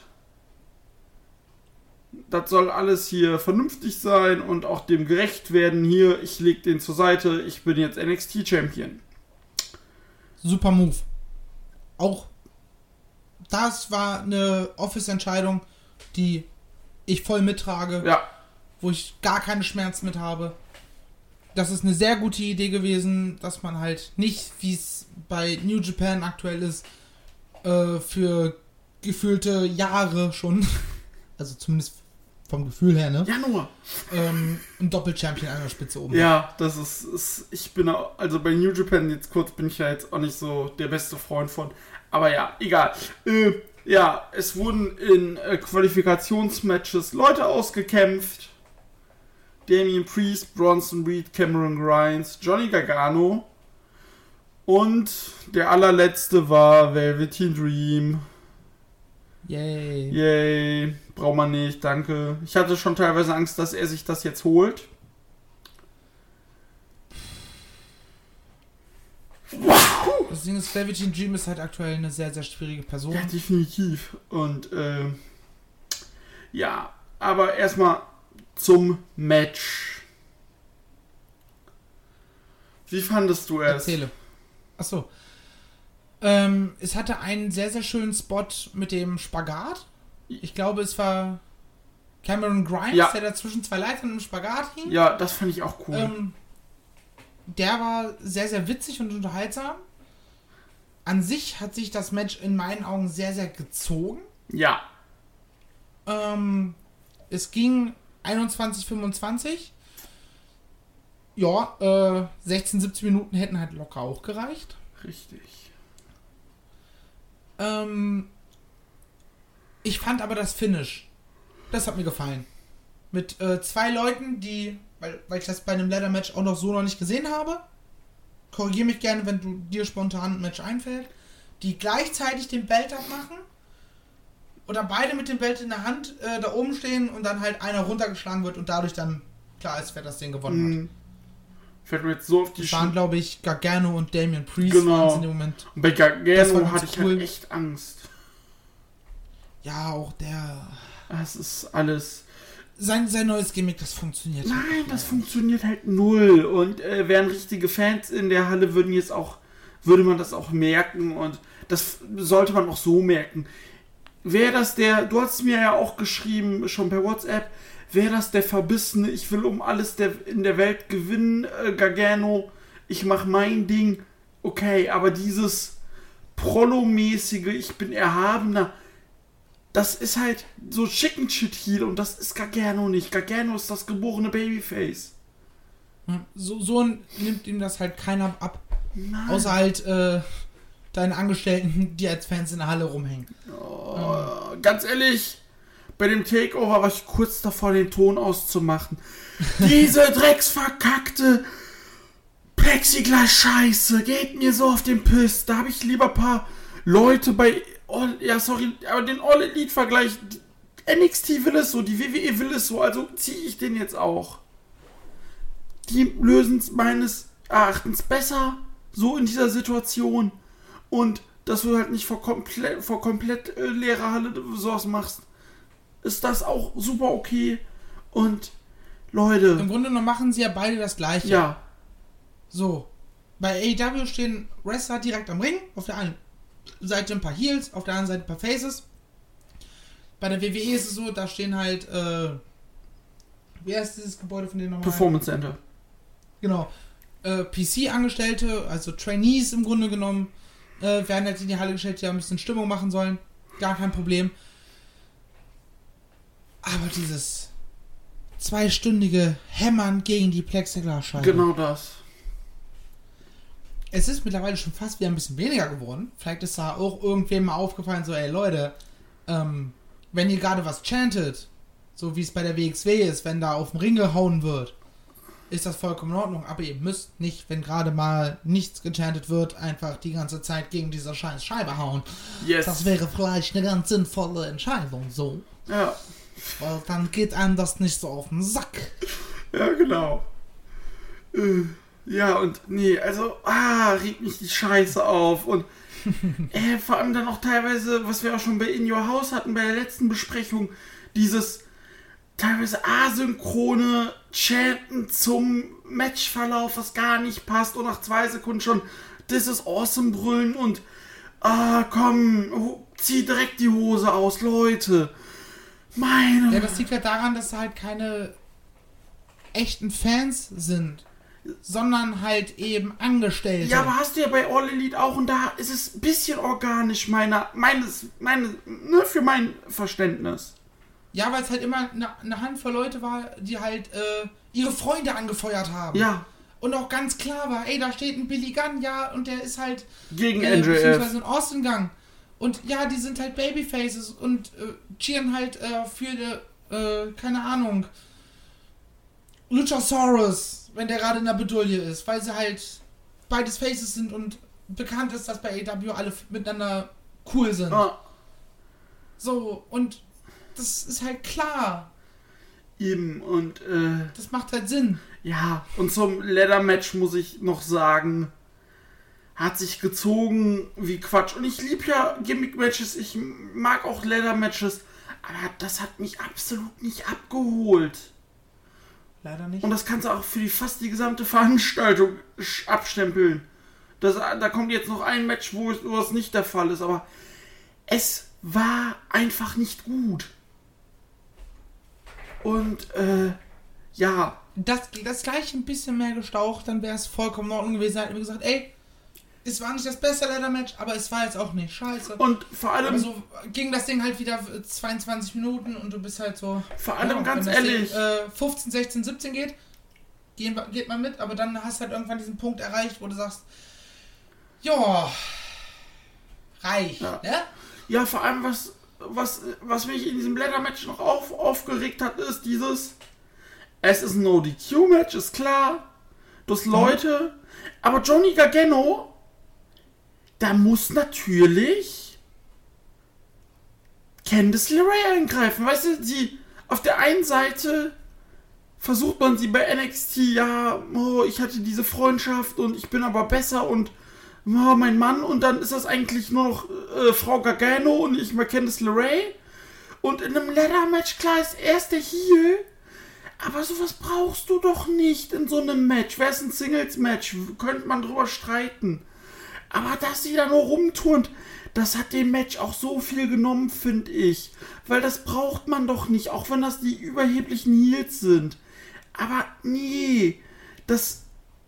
das soll alles hier vernünftig sein und auch dem gerecht werden. Hier, ich leg den zur Seite, ich bin jetzt N X T Champion. Super Move. Auch das war eine Office-Entscheidung, die ich voll mittrage. Ja. Wo ich gar keine Schmerzen mit habe. Das ist eine sehr gute Idee gewesen, dass man halt nicht, wie es bei New Japan aktuell ist, äh, für gefühlte Jahre schon, also zumindest vom Gefühl her, ne? Ja, nur. Ähm, ein Doppel-Champion an der Spitze oben. Ja, das ist, ist, ich bin auch, also bei New Japan jetzt kurz bin ich ja jetzt auch nicht so der beste Freund von, aber ja, egal. Äh, ja, es wurden in äh, Qualifikationsmatches Leute ausgekämpft. Damian Priest, Bronson Reed, Cameron Grimes, Johnny Gargano und der allerletzte war Velveteen Dream. Yay. Yay. Braucht man nicht, danke. Ich hatte schon teilweise Angst, dass er sich das jetzt holt. Das Ding ist, Velveteen Dream ist halt aktuell eine sehr, sehr schwierige Person. Ja, definitiv. Und, äh, ja, aber erstmal zum Match. Wie fandest du es? Erzähle. Achso. Ähm, es hatte einen sehr, sehr schönen Spot mit dem Spagat. Ich glaube, es war Cameron Grimes, ja. der da zwischen zwei Leitern im Spagat hing. Ja, das fand ich auch cool. Ähm, der war sehr, sehr witzig und unterhaltsam. An sich hat sich das Match in meinen Augen sehr, sehr gezogen. Ja. Ähm, es ging einundzwanzig fünfundzwanzig. Ja, äh, sechzehn, siebzehn Minuten hätten halt locker auch gereicht. Richtig. Ähm, ich fand aber das Finish, das hat mir gefallen. Mit äh, zwei Leuten, die, weil, weil ich das bei einem Ladder-Match auch noch so noch nicht gesehen habe, korrigiere mich gerne, wenn du dir spontan ein Match einfällt, die gleichzeitig den Belt abmachen oder beide mit dem Belt in der Hand äh, da oben stehen und dann halt einer runtergeschlagen wird und dadurch dann klar ist, wer das Ding gewonnen mhm. hat. Fällt mir jetzt so auf die Das waren, glaube ich, Gargano und Damian Priest genau. in dem Moment. Und bei Gargano hatte ich cool. halt echt Angst. Ja, auch der... Das ist alles... Sein, sein neues Gimmick, das funktioniert Nein, halt das funktioniert halt null. Und äh, wären richtige Fans in der Halle, würden jetzt auch... Würde man das auch merken. Und das sollte man auch so merken. Wäre das der... Du hast mir ja auch geschrieben, schon per WhatsApp... Wäre das der verbissene, ich will um alles der, in der Welt gewinnen, äh, Gargano, ich mach mein Ding, okay, aber dieses Prollo-mäßige, ich bin Erhabener, das ist halt so Chicken Shit Heel und das ist Gargano nicht. Gargano ist das geborene Babyface. So, so nimmt ihm das halt keiner ab. Nein. Außer halt äh, deine Angestellten, die als Fans in der Halle rumhängen. Oh, ähm. Ganz ehrlich... Bei dem Takeover war ich kurz davor, den Ton auszumachen. Diese drecksverkackte Plexiglas-Scheiße geht mir so auf den Piss. Da habe ich lieber ein paar Leute bei... All, ja, sorry, aber den All-Elite-Vergleich... N X T will es so, die W W E will es so, also ziehe ich den jetzt auch. Die lösen es meines Erachtens besser, so in dieser Situation. Und dass du halt nicht vor komplett, vor komplett äh, leerer Halle sowas machst. Ist das auch super okay. Und Leute... Im Grunde genommen machen sie ja beide das Gleiche. Ja. So. Bei A E W stehen Wrestler direkt am Ring. Auf der einen Seite ein paar Heels, auf der anderen Seite ein paar Faces. Bei der W W E ist es so, da stehen halt... Äh, wie heißt dieses Gebäude von denen nochmal? Performance Center. Genau. Äh, P C-Angestellte, also Trainees im Grunde genommen, äh, werden halt in die Halle gestellt, die ein bisschen Stimmung machen sollen. Gar kein Problem. Aber dieses zweistündige Hämmern gegen die Plexiglasscheibe. Genau das. Es ist mittlerweile schon fast wieder ein bisschen weniger geworden. Vielleicht ist da auch irgendwem mal aufgefallen, so, ey Leute, ähm, wenn ihr gerade was chantet, so wie es bei der W X W ist, wenn da auf den Ring gehauen wird, ist das vollkommen in Ordnung. Aber ihr müsst nicht, wenn gerade mal nichts gechantet wird, einfach die ganze Zeit gegen diese scheiß Scheibe hauen. Yes. Das wäre vielleicht eine ganz sinnvolle Entscheidung, so. Ja. Weil dann geht einem das nicht so auf den Sack. Ja, genau. Äh, ja, und nee, also, ah, regt mich die Scheiße auf. Und äh, vor allem dann auch teilweise, was wir auch schon bei In Your House hatten, bei der letzten Besprechung, dieses teilweise asynchrone Chanten zum Matchverlauf, was gar nicht passt und nach zwei Sekunden schon This is awesome brüllen und ah, komm, zieh direkt die Hose aus, Leute. Meine... Ja, das liegt ja daran, dass halt keine echten Fans sind, sondern halt eben Angestellte. Ja, aber hast du ja bei All Elite auch und da ist es ein bisschen organisch, meiner, meines, meine, ne, für mein Verständnis. Ja, weil es halt immer eine, eine Handvoll Leute war, die halt äh, ihre Freunde angefeuert haben. Ja. Und auch ganz klar war, ey, da steht ein Billy Gunn, ja, und der ist halt gegen äh, N J F. beziehungsweise in Austin Gang. Und ja, die sind halt Babyfaces und äh, cheeren halt äh, für, äh, keine Ahnung, Luchasaurus, wenn der gerade in der Bedulie ist, weil sie halt beides Faces sind und bekannt ist, dass bei A E W alle miteinander cool sind. Ah. So, und das ist halt klar. Eben, und äh, Das macht halt Sinn. ja, und zum Leather-Match muss ich noch sagen, hat sich gezogen wie Quatsch. Und ich liebe ja Gimmick-Matches, ich mag auch Leather-Matches, aber das hat mich absolut nicht abgeholt. Leider nicht. Und das kannst du auch für die fast die gesamte Veranstaltung sch- abstempeln. Das, da kommt jetzt noch ein Match, wo es, wo es nicht der Fall ist, aber es war einfach nicht gut. Und, äh, ja. Das, das gleiche ein bisschen mehr gestaucht, dann wäre es vollkommen in Ordnung gewesen. Er hat mir gesagt, ey, es war nicht das beste Leather-Match, aber es war jetzt auch nicht scheiße. Und vor allem... Aber so ging das Ding halt wieder zweiundzwanzig Minuten und du bist halt so... Vor allem ja, ganz wenn das ehrlich... Ding, äh, fünfzehn, sechzehn, siebzehn geht, gehen, geht man mit, aber dann hast du halt irgendwann diesen Punkt erreicht, wo du sagst, ja, reicht, Ja. ne? Ja, vor allem, was, was, was mich in diesem Leather-Match noch auf, aufgeregt hat, ist dieses... Es ist ein No-D Q-Match, ist klar. Das Leute... Aber Johnny Gargano... Da muss natürlich Candice LeRae eingreifen. Weißt du, sie auf der einen Seite versucht man sie bei N X T, ja, oh, ich hatte diese Freundschaft und ich bin aber besser und oh, mein Mann, und dann ist das eigentlich nur noch äh, Frau Gargano und ich mal Candice LeRae. Und in einem Leather-Match, klar, ist erst der Heel, aber sowas brauchst du doch nicht in so einem Match. Wäre es ein Singles-Match, könnte man drüber streiten. Aber dass sie da nur rumturnt, das hat dem Match auch so viel genommen, finde ich. Weil das braucht man doch nicht, auch wenn das die überheblichen Heels sind. Aber nee, das,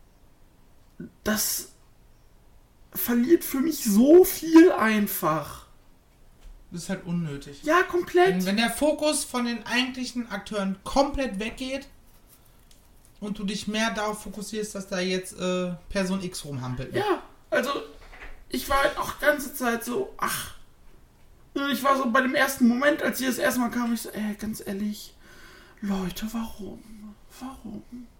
das verliert für mich so viel einfach. Das ist halt unnötig. Ja, komplett. Wenn, wenn der Fokus von den eigentlichen Akteuren komplett weggeht und du dich mehr darauf fokussierst, dass da jetzt äh, Person X rumhampelt. Ne? Ja, also ich war halt auch die ganze Zeit so, ach. Und ich war so bei dem ersten Moment, als sie das erste Mal kam, ich so, ey, ganz ehrlich, Leute, warum? Warum?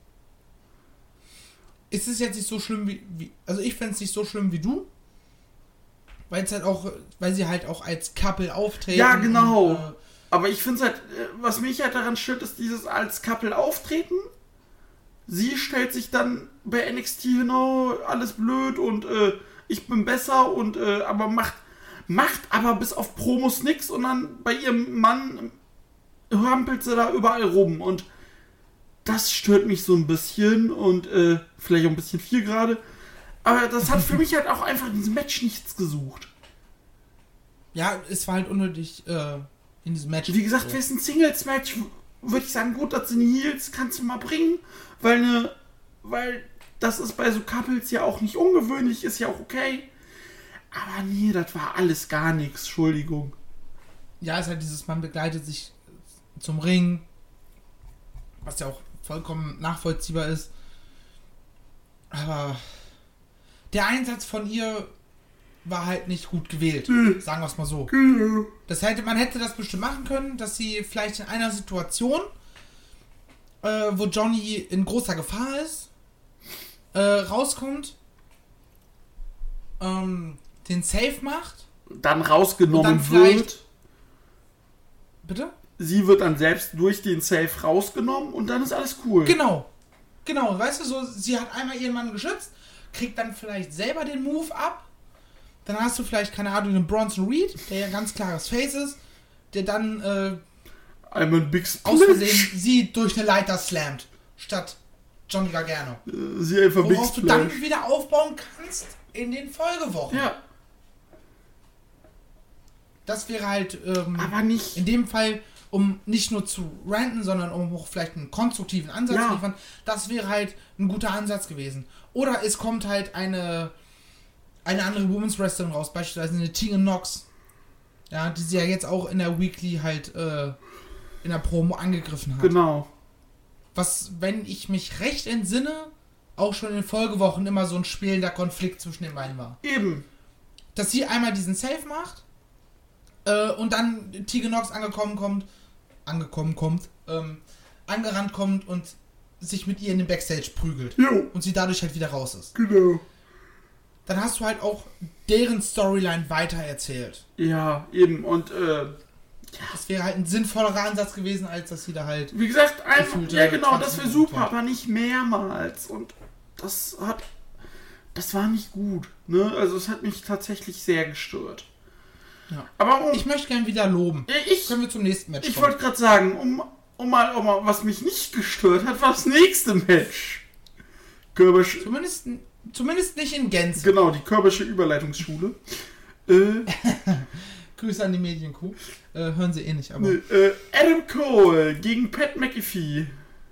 Ist es jetzt nicht so schlimm wie, wie also ich fände es nicht so schlimm wie du, weil es halt auch, weil sie halt auch als Couple auftreten. Ja, genau. Und, äh, Aber ich finde es halt, was mich halt daran stört, ist dieses als Couple auftreten. Sie stellt sich dann bei N X T hin, oh, alles blöd und äh, ich bin besser und äh, aber macht macht aber bis auf Promos nix und dann bei ihrem Mann hampelt sie da überall rum und das stört mich so ein bisschen und äh, vielleicht auch ein bisschen viel gerade. Aber das hat für mich halt auch einfach in diesem Match nichts gesucht. ja, es war halt unnötig äh, in diesem Match. Wie gesagt, so. wäre es ein Singles-Match, würde ich sagen, gut, das sind Heels, kannst du mal bringen, weil ne, weil das ist bei so Couples ja auch nicht ungewöhnlich, ist ja auch okay. Aber nee, das war alles gar nichts, Entschuldigung. Ja, es ist halt dieses, man begleitet sich zum Ring, was ja auch vollkommen nachvollziehbar ist. Aber der Einsatz von ihr war halt nicht gut gewählt, Mhm. sagen wir es mal so. Genau. Das hätte, man hätte das bestimmt machen können, dass sie vielleicht in einer Situation äh, wo Johnny in großer Gefahr ist, äh, rauskommt, ähm, den Safe macht. Dann rausgenommen Und dann wird. Bitte? Sie wird dann selbst durch den Safe rausgenommen und dann ist alles cool. Genau. Genau, weißt du, so, sie hat einmal ihren Mann geschützt, kriegt dann vielleicht selber den Move ab. Dann hast du vielleicht, keine Ahnung, einen Bronson Reed, der ja ganz klares Face ist, der dann äh, einmal ein Big Splash. aus Versehen sie durch eine Leiter slammt, statt Johnny Gargano. Äh, sie einfach Big Worauf du Splash. dann wieder aufbauen kannst in den Folgewochen. Ja. Das wäre halt ähm, Aber nicht. in dem Fall, um nicht nur zu ranten, sondern um auch vielleicht einen konstruktiven Ansatz Ja. zu liefern, das wäre halt ein guter Ansatz gewesen. Oder es kommt halt eine eine andere Women's Wrestlerin raus, beispielsweise eine Tegan Nox, ja, die sie ja jetzt auch in der Weekly halt äh, in der Promo angegriffen hat. Genau. Was, wenn ich mich recht entsinne, auch schon in den Folgewochen immer so ein spielender Konflikt zwischen den beiden war. Eben. Dass sie einmal diesen Save macht äh, und dann Tegan Nox angekommen kommt, angekommen kommt, ähm, angerannt kommt und sich mit ihr in den Backstage prügelt. Jo. Und sie dadurch halt wieder raus ist. Genau. Dann hast du halt auch deren Storyline weitererzählt. Ja, eben. Und äh, Das wäre halt ein sinnvollerer Ansatz gewesen, als dass sie da halt... wie gesagt, einfach, Gefühlte ja genau, zwanzig das wäre Minuten super, war. aber nicht mehrmals. Und das hat, das war nicht gut. Ne? Also es hat mich tatsächlich sehr gestört. Ja. Aber um, Ich möchte gerne wieder loben. ich, Können wir zum nächsten Match ich kommen? wollte gerade sagen, um, um, mal, um mal, was mich nicht gestört hat, war das nächste Match. Körbisch, Zumindest, zumindest nicht in Gänze. genau, die Körbische Überleitungsschule. äh, Grüße an die Medienkuh. Äh, hören sie eh nicht, aber... ne, äh, Adam Cole gegen Pat McAfee.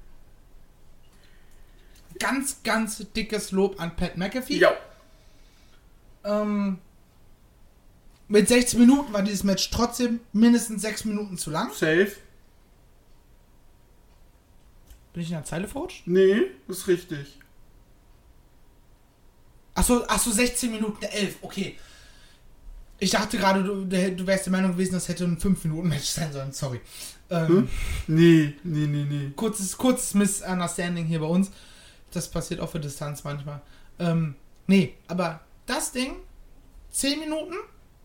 Ganz, ganz dickes Lob an Pat McAfee. Ja. Ähm, mit sechzehn Minuten war dieses Match trotzdem mindestens sechs Minuten zu lang. Safe. Bin ich in der Zeile verrutscht? Nee, ist richtig. Achso, achso, sechzehn Minuten, elf, okay. Ich dachte gerade, du, du wärst der Meinung gewesen, das hätte ein fünf Minuten Match sein sollen, sorry. Ähm, Hm? Nee, nee, nee, nee. kurzes, kurzes Misunderstanding hier bei uns. Das passiert auch für Distanz manchmal. Ähm, nee, aber das Ding, zehn Minuten.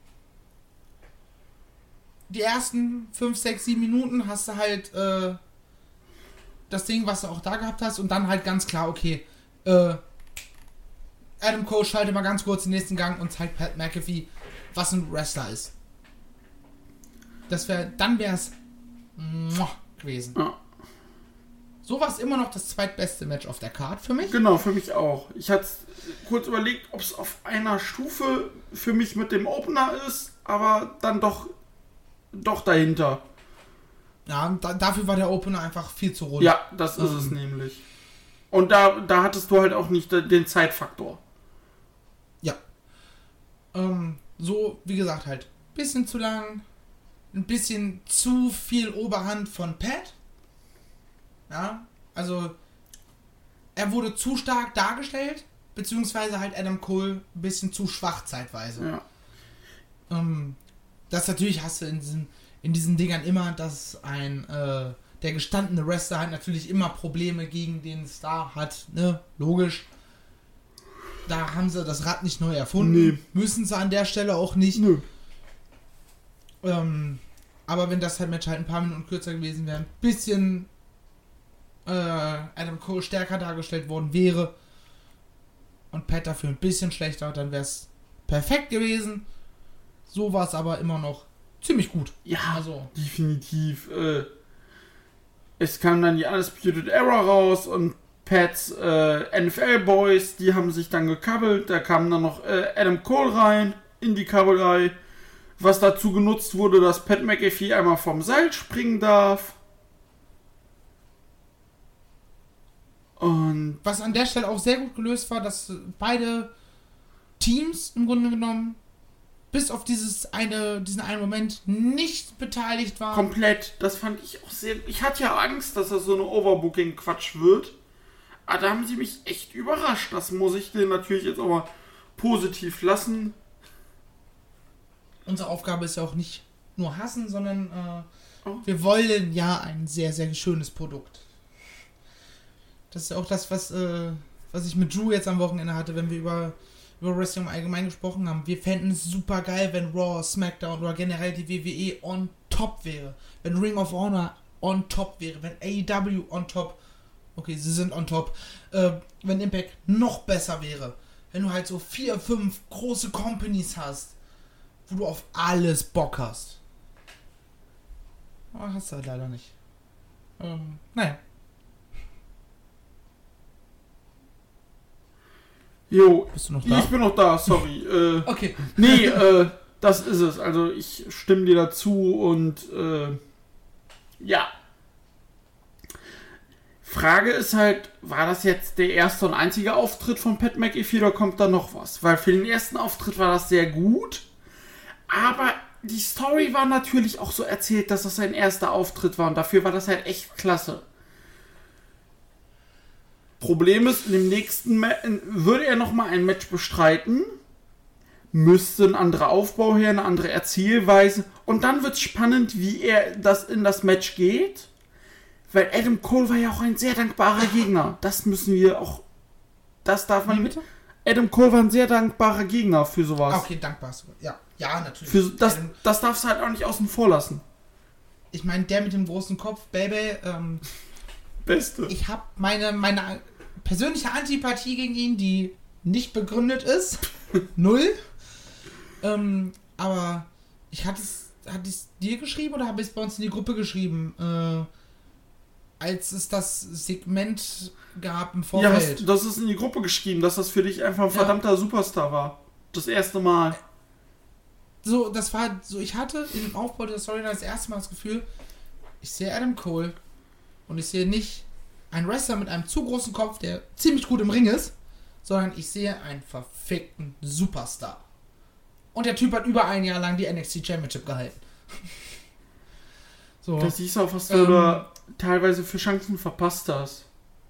Die ersten fünf, sechs, sieben Minuten hast du halt äh, das Ding, was du auch da gehabt hast. Und dann halt ganz klar, okay, äh, Adam Cole schaltet mal ganz kurz den nächsten Gang und zeigt Pat McAfee, was ein Wrestler ist. Das wäre, dann wäre es gewesen. Ja. So war es immer noch das zweitbeste Match auf der Card für mich. Genau, für mich auch. Ich hatte kurz überlegt, ob es auf einer Stufe für mich mit dem Opener ist, aber dann doch, doch dahinter. Ja, da, dafür war der Opener einfach viel zu rund. Ja, das ist Mhm. es nämlich. Und da, da hattest du halt auch nicht den Zeitfaktor. Ja. Ähm, so, wie gesagt, halt, bisschen zu lang, ein bisschen zu viel Oberhand von Pat. Ja, also er wurde zu stark dargestellt, beziehungsweise halt Adam Cole ein bisschen zu schwach zeitweise. Ja. Ähm, das natürlich hast du in diesen, in diesen Dingern immer, dass ein äh, der gestandene Wrestler halt natürlich immer Probleme gegen den Star hat, ne? Logisch. Da haben sie das Rad nicht neu erfunden. Nee. Müssen sie an der Stelle auch nicht. Nö. Ähm, aber wenn das halt Match halt ein paar Minuten kürzer gewesen wäre, ein bisschen äh, Adam Cole stärker dargestellt worden wäre und Pat dafür ein bisschen schlechter, dann wäre es perfekt gewesen. So war es aber immer noch ziemlich gut. Ja, Also, definitiv. Äh, es kam dann die Undisputed Era raus und Pats äh, N F L Boys, die haben sich dann gekabbelt. Da kam dann noch äh, Adam Cole rein in die Kabelei, was dazu genutzt wurde, dass Pat McAfee einmal vom Seil springen darf. Und was an der Stelle auch sehr gut gelöst war, dass beide Teams im Grunde genommen bis auf dieses eine, diesen einen Moment nicht beteiligt waren. komplett, das fand ich auch sehr... Ich hatte ja Angst, dass das so eine Overbooking-Quatsch wird. Aber da haben sie mich echt überrascht. Das muss ich denen natürlich jetzt auch mal positiv lassen. Unsere Aufgabe ist ja auch nicht nur hassen, sondern äh, Oh. wir wollen ja ein sehr, sehr schönes Produkt. Das ist ja auch das, was, äh, was ich mit Drew jetzt am Wochenende hatte, wenn wir über, über Wrestling im Allgemeinen gesprochen haben. Wir fänden es super geil, wenn Raw, SmackDown oder generell die W W E on top wäre. Wenn Ring of Honor on top wäre. Wenn A E W on top. Okay, sie sind on top. Äh, wenn Impact noch besser wäre. Wenn du halt so vier, fünf große Companies hast, wo du auf alles Bock hast. Aber hast du halt leider nicht. Ähm, naja. Jo, Bist du noch da? Ich bin noch da, sorry. äh, Okay. Nee, äh, das ist es. Also ich stimme dir dazu und äh, ja. Frage ist halt, war das jetzt der erste und einzige Auftritt von Pat McAfee oder kommt da noch was? Weil für den ersten Auftritt war das sehr gut, aber die Story war natürlich auch so erzählt, dass das sein erster Auftritt war und dafür war das halt echt klasse. Problem ist, in dem nächsten Ma- würde er nochmal ein Match bestreiten, müsste ein anderer Aufbau her, eine andere Erzählweise und dann wird es spannend, wie er das in das Match geht, weil Adam Cole war ja auch ein sehr dankbarer Gegner. Das müssen wir auch, das darf man Wie nicht. bitte? Adam Cole war ein sehr dankbarer Gegner für sowas. Ah, okay, dankbar. Ja, ja, natürlich. Für, das, Adam, das darfst du halt auch nicht außen vor lassen. ich meine, der mit dem großen Kopf, Baby, ähm, Beste. ich habe meine, meine persönliche Antipathie gegen ihn, die nicht begründet ist. Null. Ähm, aber ich hatte es, hatte ich es dir geschrieben oder habe ich es bei uns in die Gruppe geschrieben? Äh, als es das Segment gab im Ja, Vorfeld. hast, das ist in die Gruppe geschrieben, dass das für dich einfach ein Ja. verdammter Superstar war. Das erste Mal. So, das war so, ich hatte in dem Aufbau der Story das erste Mal das Gefühl, ich sehe Adam Cole und ich sehe nicht einen Wrestler mit einem zu großen Kopf, der ziemlich gut im Ring ist, sondern ich sehe einen verfickten Superstar. Und der Typ hat über ein Jahr lang die N X T Championship gehalten. So. Das siehst du auch, was du Ähm. da teilweise für Chancen verpasst hast.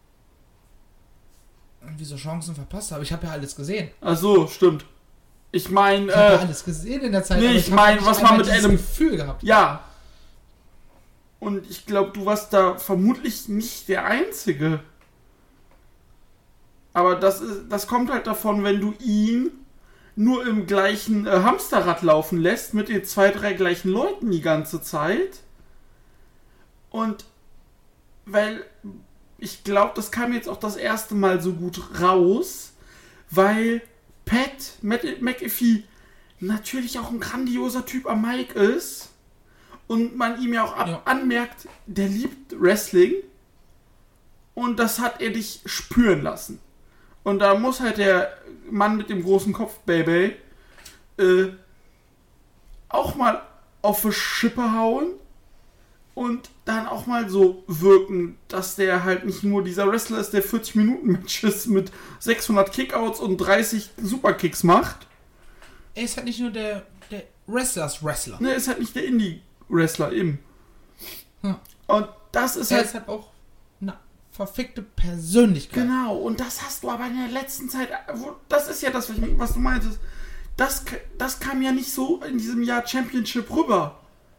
Wieso Chancen verpasst habe? Ich habe ja alles gesehen. Ach so, stimmt. Ich meine, Ich habe ja äh, alles gesehen in der Zeit. nee, aber ich hab mein, nicht was einmal man mit dieses Adam- Gefühl gehabt. ja. Und ich glaube, du warst da vermutlich nicht der Einzige. Aber das ist, das kommt halt davon, wenn du ihn nur im gleichen äh, Hamsterrad laufen lässt, mit den zwei, drei gleichen Leuten die ganze Zeit. Und weil ich glaube, das kam jetzt auch das erste Mal so gut raus, weil Pat McAfee natürlich auch ein grandioser Typ am Mic ist und man ihm ja auch ab- Ja. anmerkt, der liebt Wrestling und das hat er dich spüren lassen. Und da muss halt der Mann mit dem großen Kopf, Baby, äh, auch mal auf die Schippe hauen und dann auch mal so wirken, dass der halt nicht nur dieser Wrestler ist, der vierzig Minuten Matches mit sechshundert Kickouts und dreißig Superkicks macht. Er ist halt nicht nur der, der Wrestlers Wrestler. Ne, ist halt nicht der Indie-Wrestler eben. Ja. Und das ist Er halt... ist halt auch eine verfickte Persönlichkeit. Genau, und das hast du aber in der letzten Zeit... wo- Das ist ja das, was ich- was du meintest. Das, das kam ja nicht so in diesem Jahr Championship rüber.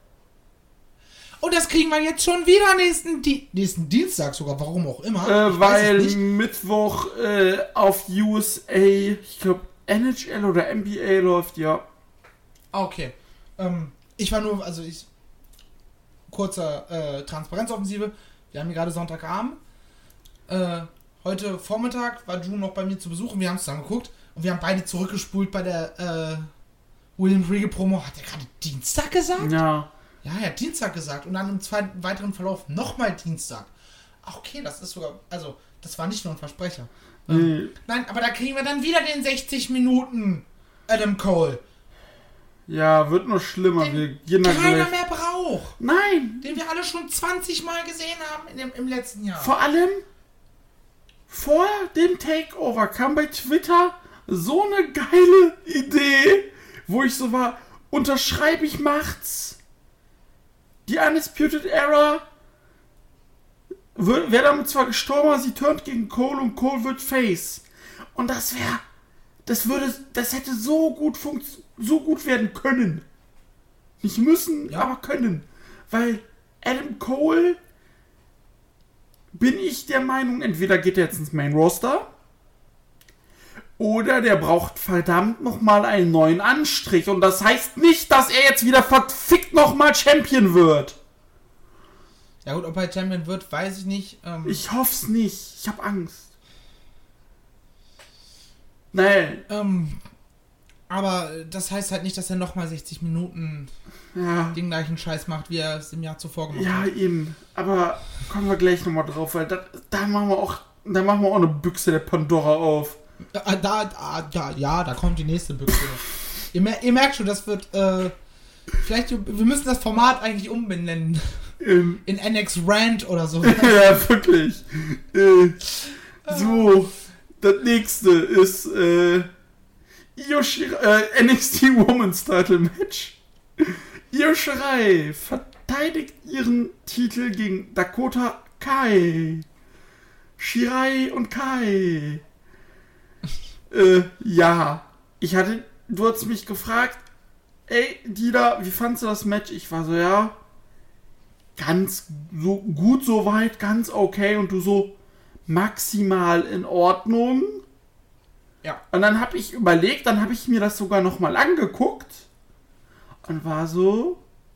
Und das kriegen wir jetzt schon wieder nächsten, Di- nächsten Dienstag sogar, warum auch immer. Äh, Ich weiß weil es nicht. Mittwoch äh, auf U S A, ich glaube N H L oder N B A läuft, ja. Ah, okay. Ähm, ich war nur, also ich, kurzer äh, Transparenzoffensive. Wir haben hier gerade Sonntagabend. Äh, heute Vormittag war Drew noch bei mir zu Besuch und wir haben es zusammen geguckt. Und wir haben beide zurückgespult bei der äh, William Regal Promo. Hat er gerade Dienstag gesagt? Ja. Ja, er hat Dienstag gesagt. Und dann im zweiten weiteren Verlauf nochmal Dienstag. Ach, okay, das ist sogar, also, das war nicht nur ein Versprecher. Ähm, Nee. nein, aber da kriegen wir dann wieder den sechzig Minuten Adam Cole. Ja, wird nur schlimmer. Den Wir gehen da keiner gleich. mehr braucht. Nein! Den wir alle schon zwanzig Mal gesehen haben in dem, im letzten Jahr. Vor allem vor dem Takeover kam bei Twitter so eine geile Idee, wo ich so war, unterschreibe ich, macht's. Die Undisputed Era wäre damit zwar gestorben, aber sie turnt gegen Cole und Cole wird Face. Und das wäre, das würde, das hätte so gut funkt, so gut werden können. Nicht müssen, Ja. aber können. Weil Adam Cole bin ich der Meinung, entweder geht er jetzt ins Main Roster oder der braucht verdammt nochmal einen neuen Anstrich. Und das heißt nicht, dass er jetzt wieder verfickt nochmal Champion wird. Ja gut, ob er Champion wird, weiß ich nicht. Ähm ich hoff's nicht. Ich hab Angst. Nein. Ähm, aber das heißt halt nicht, dass er nochmal sechzig Minuten ja. den gleichen Scheiß macht, wie er es im Jahr zuvor gemacht ja, hat. Ja, eben. Aber kommen wir gleich nochmal drauf, weil da, da machen wir auch da machen wir auch eine Büchse der Pandora auf. Da, da, da, ja, ja, da kommt die nächste Büchse. ihr, mer- ihr merkt schon, das wird, äh, vielleicht, wir müssen das Format eigentlich umbenennen. In, In N X Rant oder so. ja, wirklich. Äh, so, das nächste ist, äh, Io Shirai, äh, N X T Women's Title Match. Io Shirai verteidigt ihren Titel gegen Dakota Kai. Shirai und Kai. Äh, ja. Ich hatte, du hast mich gefragt, ey, Dieter, wie fandst du das Match? Ich war so, ja, ganz so gut soweit, ganz okay. Und du so, maximal in Ordnung. Ja. Und dann habe ich überlegt, dann habe ich mir das sogar nochmal angeguckt und war so,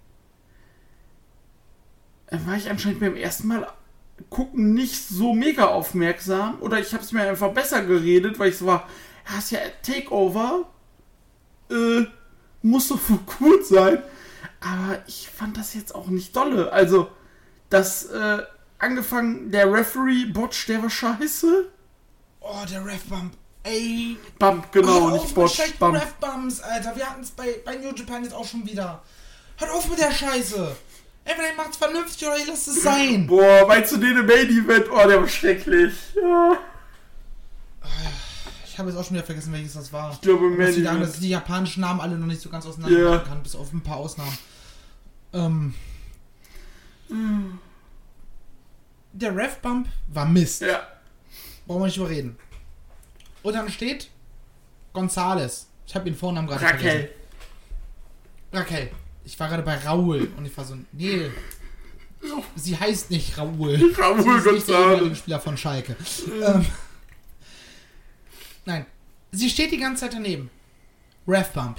dann war ich anscheinend beim ersten Mal gucken nicht so mega aufmerksam oder ich habe es mir einfach besser geredet, weil ich so war, ja, ist ja Takeover, äh, muss doch gut sein, aber ich fand das jetzt auch nicht dolle. Also, das, äh, angefangen, der Referee Botch, der war scheiße. Oh, der Ref-Bump. Ey. Bump, genau, oh, nicht Botch, Bump. Ref-Bumps, Alter. Wir hatten es bei, bei New Japan jetzt auch schon wieder. Hört auf mit der Scheiße. Entweder ihr macht's vernünftig oder ihr lasst es sein. Boah, meinst du den im Main Event? Oh, der war schrecklich. Ja. Ich habe jetzt auch schon wieder vergessen, welches das war. Ich glaube im Main Event. Sagen, Event. dass ich die japanischen Namen alle noch nicht so ganz auseinander Ja. kann, bis auf ein paar Ausnahmen. Ähm. Mm. Der Ref-Bump war Mist. Ja. Brauchen wir nicht überreden. Und dann steht Gonzales. Ich habe ihren Vornamen gerade Raquel. vergessen. Raquel. Ich war gerade bei Raul und ich war so, nee, sie heißt nicht Raul. Raul sie ist nicht der González. ehemalige Spieler von Schalke. ähm, nein, sie steht die ganze Zeit daneben. Ref-Bump.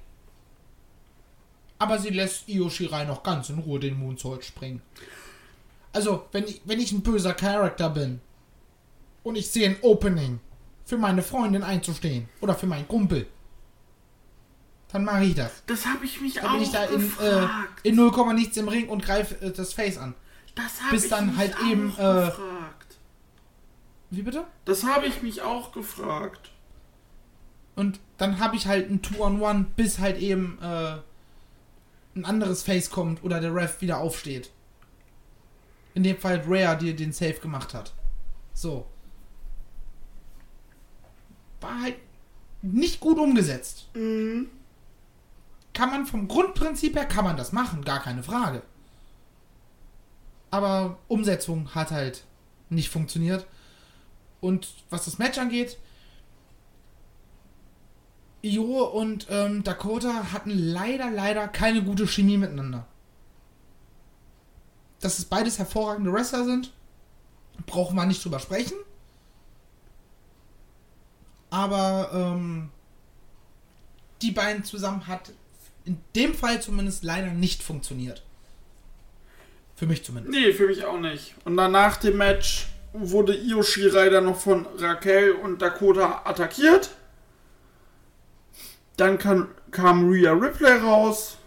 Aber sie lässt Io Shirai noch ganz in Ruhe den Moonsault springen. Also, wenn ich, wenn ich ein böser Charakter bin und ich sehe ein Opening für meine Freundin einzustehen oder für meinen Kumpel, dann mache ich das. Das habe ich mich Dann auch bin ich da in, äh, gefragt. in null Komma nichts im Ring und greife äh, das Face an. Das habe bis ich dann mich halt auch eben, äh, gefragt. Wie bitte? Das habe ich mich auch gefragt. Und dann habe ich halt ein Two-on-One, bis halt eben äh, ein anderes Face kommt oder der Ref wieder aufsteht. In dem Fall Rhea, die den Save gemacht hat. So. War halt nicht gut umgesetzt. Mhm. Kann man vom Grundprinzip her, kann man das machen, gar keine Frage. Aber Umsetzung hat halt nicht funktioniert. Und was das Match angeht, Io und ähm, Dakota hatten leider, leider keine gute Chemie miteinander. Dass es beides hervorragende Wrestler sind, brauchen wir nicht drüber sprechen. Aber ähm, die beiden zusammen hat in dem Fall zumindest leider nicht funktioniert. Für mich zumindest. Nee, für mich auch nicht. Und dann nach dem Match wurde Io Shirai dann noch von Raquel und Dakota attackiert. Dann kam, kam Rhea Ripley raus.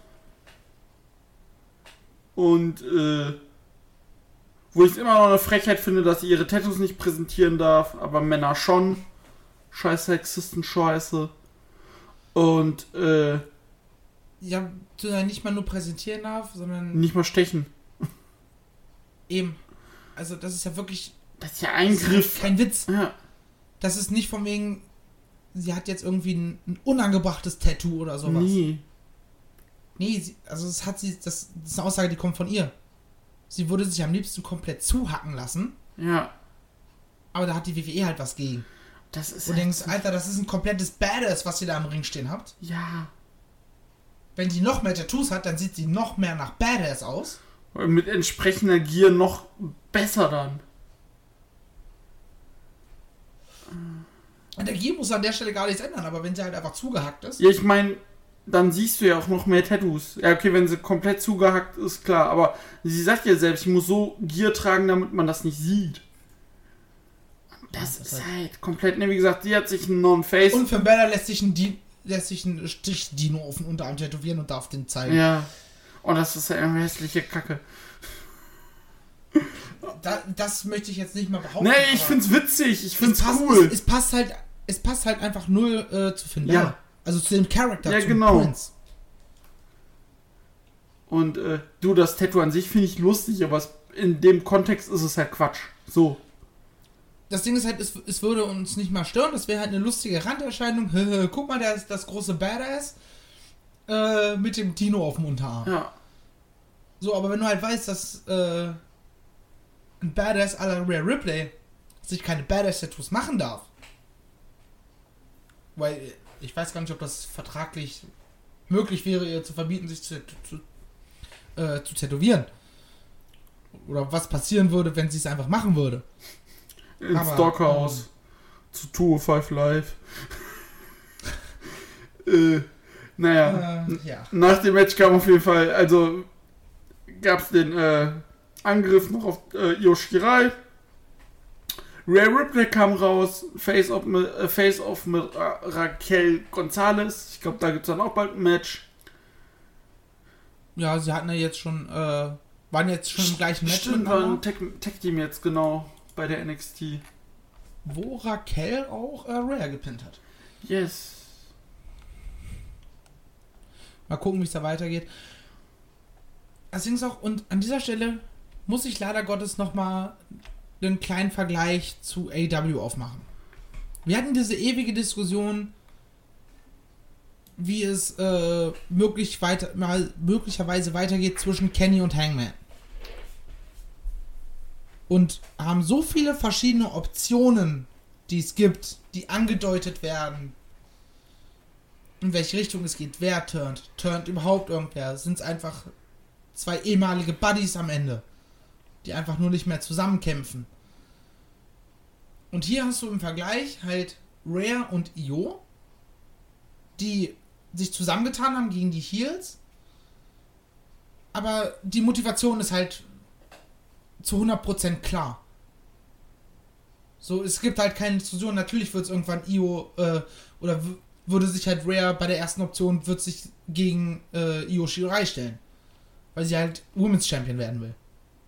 Und, äh, wo ich immer noch eine Frechheit finde, dass sie ihre Tattoos nicht präsentieren darf, aber Männer schon. Scheiß Sexisten-Scheiße. Und, äh, Ja, du ja nicht mal nur präsentieren darf, sondern nicht mal stechen. eben. Also das ist ja wirklich Das ist ja das ist Eingriff. kein Witz. Ja. Das ist nicht von wegen, sie hat jetzt irgendwie ein, ein unangebrachtes Tattoo oder sowas. Nee. Nee, sie, also das hat sie, das, das ist eine Aussage, die kommt von ihr. Sie würde sich am liebsten komplett zuhacken lassen, Ja. aber da hat die W W E halt was gegen. Das ist Und du halt denkst, Alter, das ist ein komplettes Badass, was ihr da im Ring stehen habt. ja. Wenn die noch mehr Tattoos hat, dann sieht sie noch mehr nach Badass aus. Mit entsprechender Gier noch besser dann. An der Gier muss an der Stelle gar nichts ändern, aber wenn sie halt einfach zugehackt ist. Ja, ich meine, dann siehst du ja auch noch mehr Tattoos. Ja, okay, wenn sie komplett zugehackt ist, klar. Aber sie sagt ja selbst, ich muss so Gier tragen, damit man das nicht sieht. Das, das ist halt, halt komplett, ne, wie gesagt, die hat sich einen Non-Face. Und für Bella lässt sich ein, Di- lässt sich ein Strich-Dino auf den Unterarm tätowieren und darf den zeigen. Ja. Und das ist ja eine hässliche Kacke. Da, das möchte ich jetzt nicht mal behaupten. Nee, ich find's witzig, ich find's passt, cool. Es, es passt halt, es passt halt einfach null äh, zu Finn Bella. Ja. Also zu dem Charakter, ja, zum genau. Prince. Und äh, du, das Tattoo an sich finde ich lustig, aber es, in dem Kontext ist es halt Quatsch. So. Das Ding ist halt, es, es würde uns nicht mal stören, das wäre halt eine lustige Randerscheinung. Guck mal, der ist das große Badass äh, mit dem Dino auf dem Unterarm. Ja. So, aber wenn du halt weißt, dass äh, ein Badass à la Rhea Ripley sich keine Badass-Tattoos machen darf, weil ich weiß gar nicht, ob das vertraglich möglich wäre, ihr zu verbieten, sich zu, zu, äh, zu tätowieren. Oder was passieren würde, wenn sie es einfach machen würde. Ins Stockhaus. Ähm, zu zwei Uhr fünf Live. äh, naja. Äh, ja. Nach dem Match kam auf jeden Fall, also gab es den äh, Angriff noch auf äh, Io Shirai. Rhea Ripley kam raus, Face-Off mit, äh, Face-Off mit Ra- Raquel Gonzalez. Ich glaube, da gibt es dann auch bald ein Match. Ja, sie hatten ja jetzt schon, äh, waren jetzt schon im gleichen Match. Stimmt, waren Tag-Team jetzt, genau, bei der N X T. Wo Raquel auch äh, Rhea gepinnt hat. Yes. Mal gucken, wie es da weitergeht. Allerdings auch, und an dieser Stelle muss ich leider Gottes nochmal einen kleinen Vergleich zu A E W aufmachen. Wir hatten diese ewige Diskussion, wie es äh, möglich weiter, mal möglicherweise weitergeht zwischen Kenny und Hangman. Und haben so viele verschiedene Optionen, die es gibt, die angedeutet werden, in welche Richtung es geht, wer turnt, turnt überhaupt irgendwer, sind es einfach zwei ehemalige Buddies am Ende, die einfach nur nicht mehr zusammenkämpfen. Und hier hast du im Vergleich halt Rhea und Io, die sich zusammengetan haben gegen die Heels, aber die Motivation ist halt zu hundert Prozent klar. So, es gibt halt keine Diskussion, natürlich wird es irgendwann Io, äh, oder w- würde sich halt Rhea bei der ersten Option, wird sich gegen äh, Io Shirai stellen. Weil sie halt Women's Champion werden will.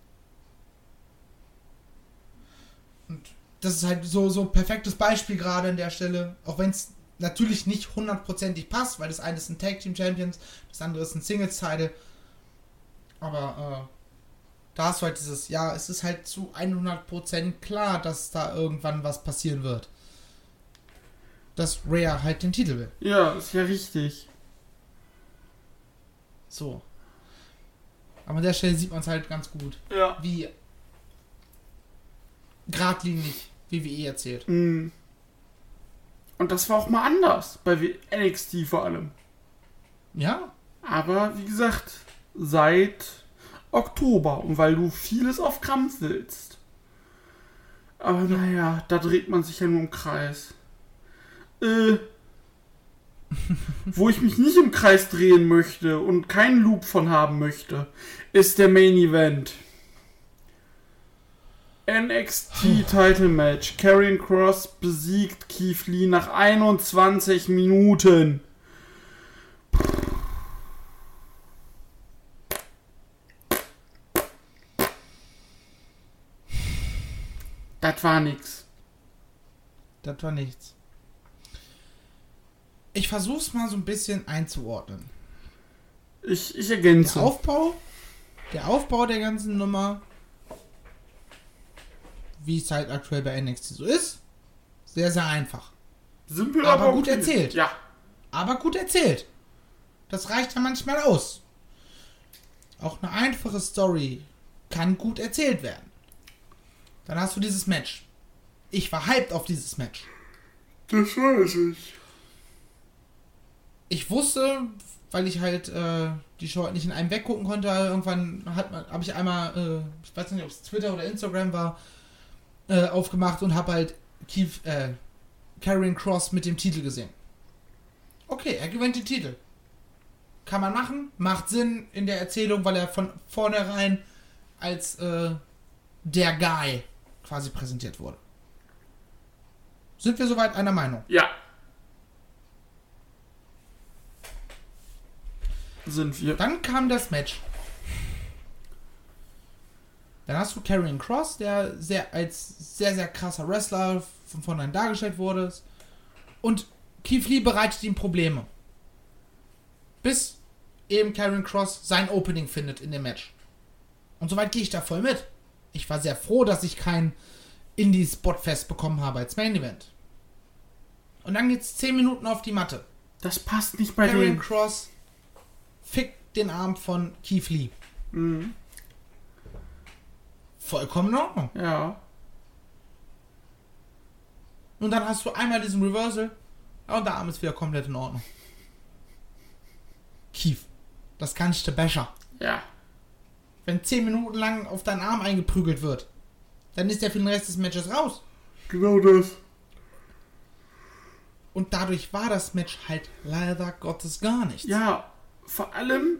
Und das ist halt so so perfektes Beispiel gerade an der Stelle, auch wenn es natürlich nicht hundertprozentig passt, weil das eine ist ein Tag Team Champions, das andere ist ein Singles Title. Aber äh, da hast du halt dieses, ja, es ist halt zu hundert Prozent klar, dass da irgendwann was passieren wird. Dass Rhea halt den Titel will. Ja, ist ja richtig. So. Aber an der Stelle sieht man es halt ganz gut. Ja. Wie geradlinig W W E erzählt. Mm. Und das war auch mal anders. Bei N X T vor allem. Ja. Aber wie gesagt, seit Oktober. Und weil du vieles auf Krampf willst. Aber naja, da dreht man sich ja nur im Kreis. Äh, wo ich mich nicht im Kreis drehen möchte und keinen Loop von haben möchte, ist der Main Event. N X T Title Match. Karrion Kross besiegt Keith Lee nach einundzwanzig Minuten. Das war nix. Das war nichts. Ich versuch's mal so ein bisschen einzuordnen. Ich, ich ergänze. Der Aufbau, der Aufbau der ganzen Nummer, wie es halt aktuell bei N X T so ist, sehr, sehr einfach. Simpel, aber, aber gut okay. erzählt. Ja. Aber gut erzählt. Das reicht ja manchmal aus. Auch eine einfache Story kann gut erzählt werden. Dann hast du dieses Match. Ich war hyped auf dieses Match. Das weiß ich. Ich wusste, weil ich halt äh, die Show halt nicht in einem weggucken konnte, irgendwann habe ich einmal, äh, ich weiß nicht, ob es Twitter oder Instagram war, äh, aufgemacht und habe halt Keith, äh, Karrion Kross mit dem Titel gesehen. Okay, er gewinnt den Titel. Kann man machen, macht Sinn in der Erzählung, weil er von vornherein als äh, der Guy quasi präsentiert wurde. Sind wir soweit einer Meinung? Ja. Sind wir. Dann kam das Match. Dann hast du Karrion Kross, der sehr, als sehr, sehr krasser Wrestler von vornherein dargestellt wurde. Und Keith Lee bereitet ihm Probleme. Bis eben Karrion Kross sein Opening findet in dem Match. Und soweit gehe ich da voll mit. Ich war sehr froh, dass ich kein Indie-Spotfest bekommen habe als Main Event. Und dann geht's zehn Minuten auf die Matte. Das passt nicht bei Karrion dem. Kross fickt den Arm von Keith Lee. Mhm. Vollkommen in Ordnung. Ja. Und dann hast du einmal diesen Reversal und der Arm ist wieder komplett in Ordnung. Keith, das kannst du besser. Ja. Wenn zehn Minuten lang auf deinen Arm eingeprügelt wird, dann ist der für den Rest des Matches raus. Genau das. Und dadurch war das Match halt leider Gottes gar nichts. Ja, vor allem,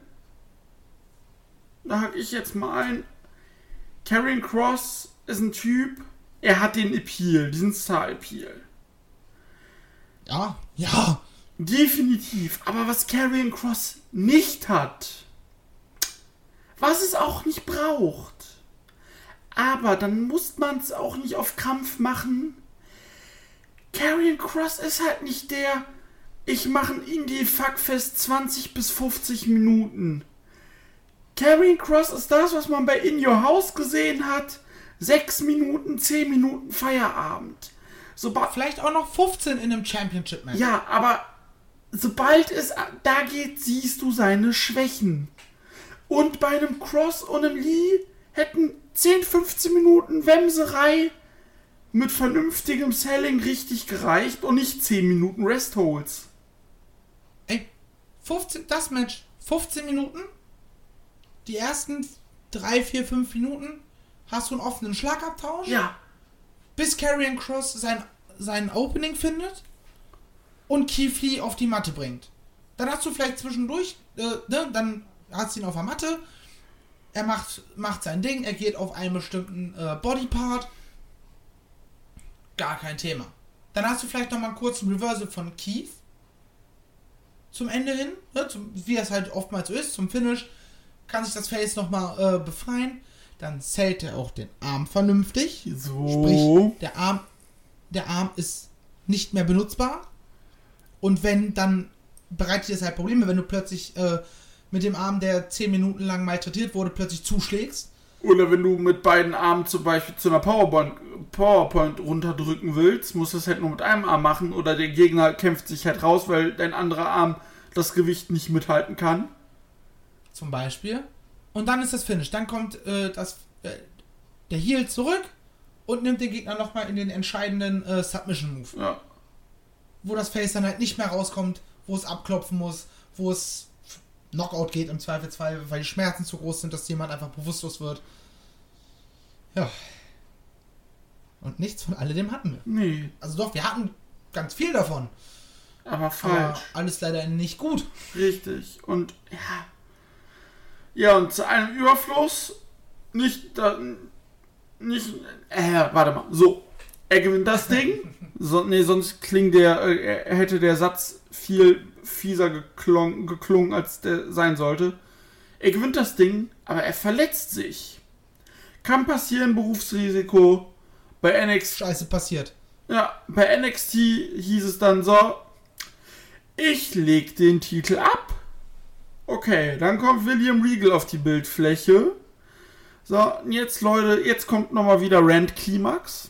da hake ich jetzt mal ein, Karrion Kross ist ein Typ, er hat den Appeal, diesen Star-Appeal. Ja, ja. Definitiv. Aber was Karrion Kross nicht hat, was es auch nicht braucht, aber dann muss man es auch nicht auf Krampf machen. Karrion Kross ist halt nicht der, ich mache ein Indie-Fuckfest zwanzig bis fünfzig Minuten. Karrion Kross ist das, was man bei In Your House gesehen hat. sechs Minuten, zehn Minuten Feierabend. Soba- Vielleicht auch noch fünfzehn in einem Championship-Match. ja, aber sobald es da geht, siehst du seine Schwächen. Und bei einem Kross und einem Lee hätten zehn, fünfzehn Minuten Wemserei mit vernünftigem Selling richtig gereicht und nicht zehn Minuten Restholds. Ey, fünfzehn, das Match, fünfzehn Minuten. Die ersten drei, vier, fünf Minuten hast du einen offenen Schlagabtausch. Ja. Bis Karrion Kross sein, sein Opening findet und Keith Lee auf die Matte bringt. Dann hast du vielleicht zwischendurch, äh, ne, dann hast du ihn auf der Matte, er macht, macht sein Ding, er geht auf einen bestimmten äh, Bodypart. Gar kein Thema. Dann hast du vielleicht nochmal einen kurzen Reversal von Keith zum Ende hin, ne, zum, wie es halt oftmals so ist, zum Finish, kann sich das Face nochmal äh, befreien. Dann zählt er auch den Arm vernünftig. So. Sprich, der Arm, der Arm ist nicht mehr benutzbar. Und wenn, dann bereitet dir das halt Probleme, wenn du plötzlich äh, mit dem Arm, der zehn Minuten lang malträtiert wurde, plötzlich zuschlägst. Oder wenn du mit beiden Armen zum Beispiel zu einer Powerpoint, Powerpoint runterdrücken willst, musst du es halt nur mit einem Arm machen. Oder der Gegner kämpft sich halt raus, weil dein anderer Arm das Gewicht nicht mithalten kann. Zum Beispiel. Und dann ist das Finish. Dann kommt äh, das, äh, der Heel zurück und nimmt den Gegner nochmal in den entscheidenden äh, Submission-Move. Ja. Wo das Face dann halt nicht mehr rauskommt, wo es abklopfen muss, wo es Knockout geht im Zweifelsfall, weil die Schmerzen zu groß sind, dass jemand einfach bewusstlos wird. Ja. Und nichts von alledem hatten wir. Nee. Also doch, wir hatten ganz viel davon. Aber falsch. Aber alles leider nicht gut. Richtig. Und ja. Ja, und zu einem Überfluss nicht, da, nicht, äh, warte mal, so, er gewinnt das Ding, so, nee, sonst klingt der, äh, hätte der Satz viel fieser geklungen, geklungen, als der sein sollte. Er gewinnt das Ding, aber er verletzt sich. Kann passieren, Berufsrisiko, bei N X T. Scheiße passiert. Ja, bei N X T hieß es dann so, ich leg den Titel ab. Okay, dann kommt William Regal auf die Bildfläche. So, und jetzt, Leute, jetzt kommt nochmal wieder Rand Climax.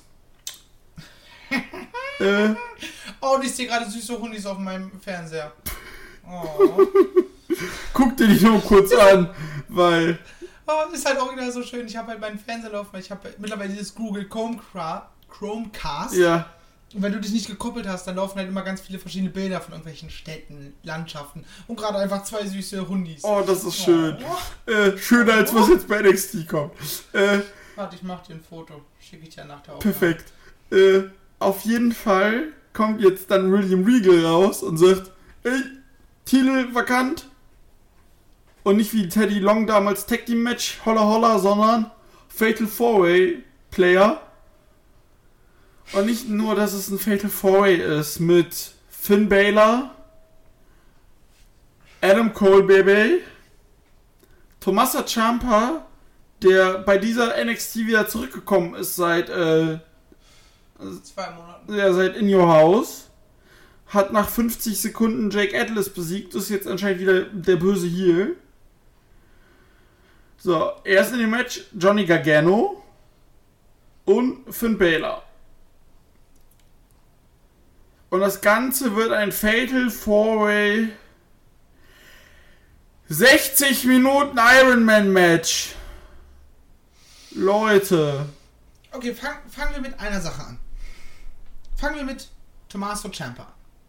äh, Oh, und ich sehe gerade süße Hundis auf meinem Fernseher. Oh. Guck dir die nur kurz an, weil... Oh, ist halt auch wieder so schön. Ich habe halt meinen Fernseher laufen, weil ich habe mittlerweile dieses Google Chromecast. Ja. Und wenn du dich nicht gekoppelt hast, dann laufen halt immer ganz viele verschiedene Bilder von irgendwelchen Städten, Landschaften und gerade einfach zwei süße Hundis. Oh, das ist schön. Oh. Äh, schöner als was jetzt bei N X T kommt. Äh, Warte, ich mach dir ein Foto. Schicke ich dir nach der Aufnahme. perfekt. Äh, auf jeden Fall kommt jetzt dann William Regal raus und sagt, ey, Titel vakant. Und nicht wie Teddy Long damals Tag Team Match, holla holla, sondern Fatal Four-Way Player. Und nicht nur, dass es ein Fatal Four-Way ist mit Finn Balor, Adam Cole, Baby, Tommaso Ciampa, der bei dieser N X T wieder zurückgekommen ist seit äh, zwei Monaten. Ja, seit In Your House. Hat nach fünfzig Sekunden Jake Atlas besiegt, ist jetzt anscheinend wieder der böse Heel. So, erst in dem Match Johnny Gargano und Finn Balor. Und das Ganze wird ein Fatal Four-Way sechzig Minuten Ironman Match. Leute. Okay, fang, fangen wir mit einer Sache an. Fangen wir mit Tommaso Ciampa.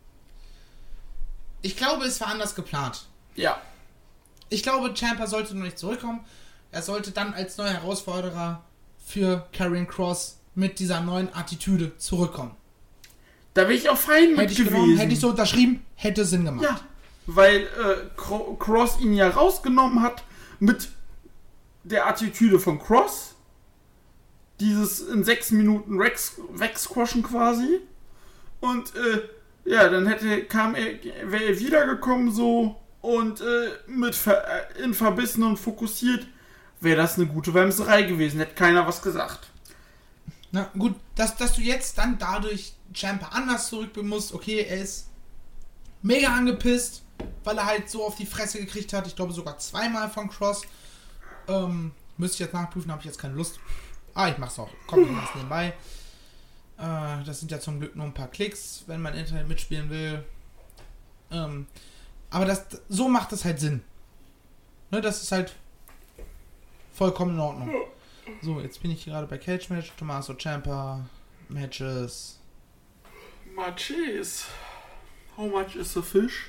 Ich glaube, es war anders geplant. Ja. Ich glaube, Ciampa sollte noch nicht zurückkommen. Er sollte dann als neuer Herausforderer für Karrion Kross mit dieser neuen Attitüde zurückkommen. Da wäre ich auch fein mit hätte ich gewesen. Genommen, hätte ich so unterschrieben, hätte Sinn gemacht. Ja, weil äh, Kross ihn ja rausgenommen hat mit der Attitüde von Kross. Dieses in sechs Minuten wegsquashen quasi. Und äh, ja, dann hätte kam er, wäre er wiedergekommen so und äh, mit ver, in verbissen und fokussiert wäre das eine gute Wemserei gewesen. Hätte keiner was gesagt. Na gut, dass, dass du jetzt dann dadurch Ciampa anders zurückbringen musst. Okay, er ist mega angepisst, weil er halt so auf die Fresse gekriegt hat. Ich glaube sogar zweimal von Kross. Ähm, müsste ich jetzt nachprüfen, habe ich jetzt keine Lust. Ah, ich mach's auch. Komm, ich mach's nebenbei. Äh, das sind ja zum Glück nur ein paar Klicks, wenn man Internet mitspielen will. Ähm, aber das, so macht es halt Sinn. Ne, das ist halt vollkommen in Ordnung. So, jetzt bin ich hier gerade bei Cage Match. Tommaso Ciampa Matches. Matches. How much is the fish?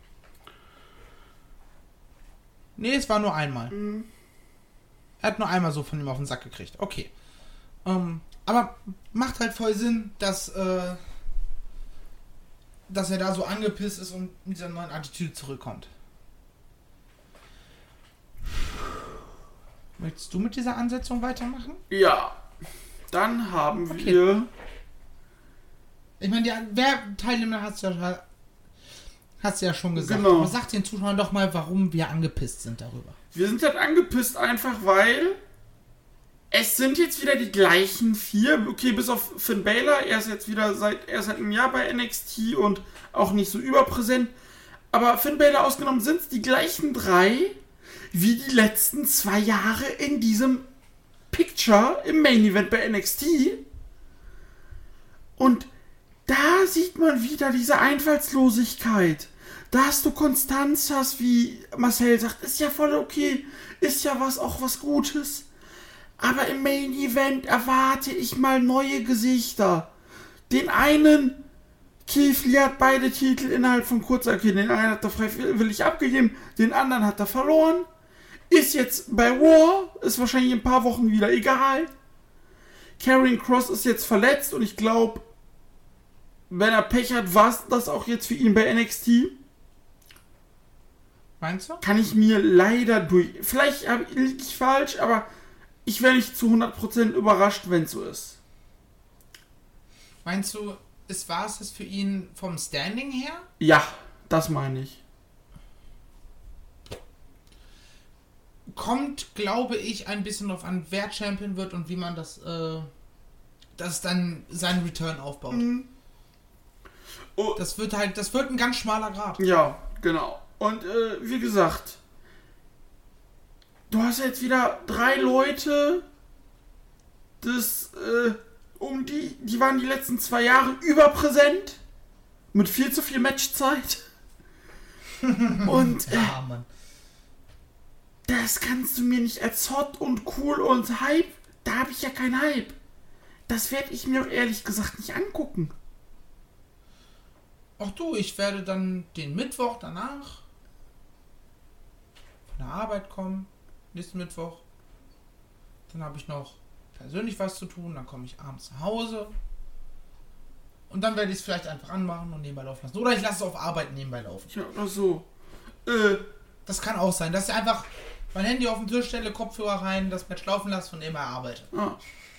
Nee, es war nur einmal. Mhm. Er hat nur einmal so von ihm auf den Sack gekriegt. Okay. Ähm, aber macht halt voll Sinn, dass, äh, dass er da so angepisst ist und mit dieser neuen Attitüde zurückkommt. Möchtest du mit dieser Ansetzung weitermachen? Ja. Dann haben Okay. wir... Ich meine, die, wer Teilnehmer hat es ja, hat's ja schon gesagt. Genau. Aber sag den Zuschauern doch mal, warum wir angepisst sind darüber. Wir sind halt angepisst einfach, weil es sind jetzt wieder die gleichen vier. Okay, bis auf Finn Balor. Er ist jetzt wieder seit, er ist seit einem Jahr bei N X T und auch nicht so überpräsent. Aber Finn Balor ausgenommen sind es die gleichen drei wie die letzten zwei Jahre in diesem Picture im Main Event bei N X T. Und da sieht man wieder diese Einfallslosigkeit. Dass du Konstanz hast, wie Marcel sagt, ist ja voll okay, ist ja was auch was Gutes. Aber im Main Event erwarte ich mal neue Gesichter. Den einen, Keith Lee hat beide Titel innerhalb von kurzer, okay, den einen hat er freiwillig abgegeben, den anderen hat er verloren. Ist jetzt bei Raw, ist wahrscheinlich in ein paar Wochen wieder egal. Karrion Kross ist jetzt verletzt und ich glaube, wenn er Pech hat, war es das auch jetzt für ihn bei N X T. Meinst du? Kann ich mir leider durch... Vielleicht liege ich falsch, aber ich wäre nicht zu hundert Prozent überrascht, wenn es so ist. Meinst du, es war es das für ihn vom Standing her? Ja, das meine ich. Kommt, glaube ich, ein bisschen darauf an, wer Champion wird und wie man das, äh, das dann seinen Return aufbaut. Mhm. Oh. Das wird halt, das wird ein ganz schmaler Grad. Ja, genau. Und äh, wie gesagt, du hast jetzt wieder drei Leute, das, äh, um die, die waren die letzten zwei Jahre überpräsent, mit viel zu viel Matchzeit. Und äh, Ja, Mann. das kannst du mir nicht als hot und cool und Hype, da habe ich ja keinen Hype. Das werde ich mir ehrlich gesagt nicht angucken. Ach du, ich werde dann den Mittwoch danach von der Arbeit kommen, nächsten Mittwoch. Dann habe ich noch persönlich was zu tun, dann komme ich abends nach Hause. Und dann werde ich es vielleicht einfach anmachen und nebenbei laufen lassen. Oder ich lasse es auf Arbeit nebenbei laufen. Ja, oder so. Äh. Das kann auch sein, dass ich einfach mein Handy auf den Tisch stelle, Kopfhörer rein, das Match laufen lasse und nebenbei arbeite. Ah.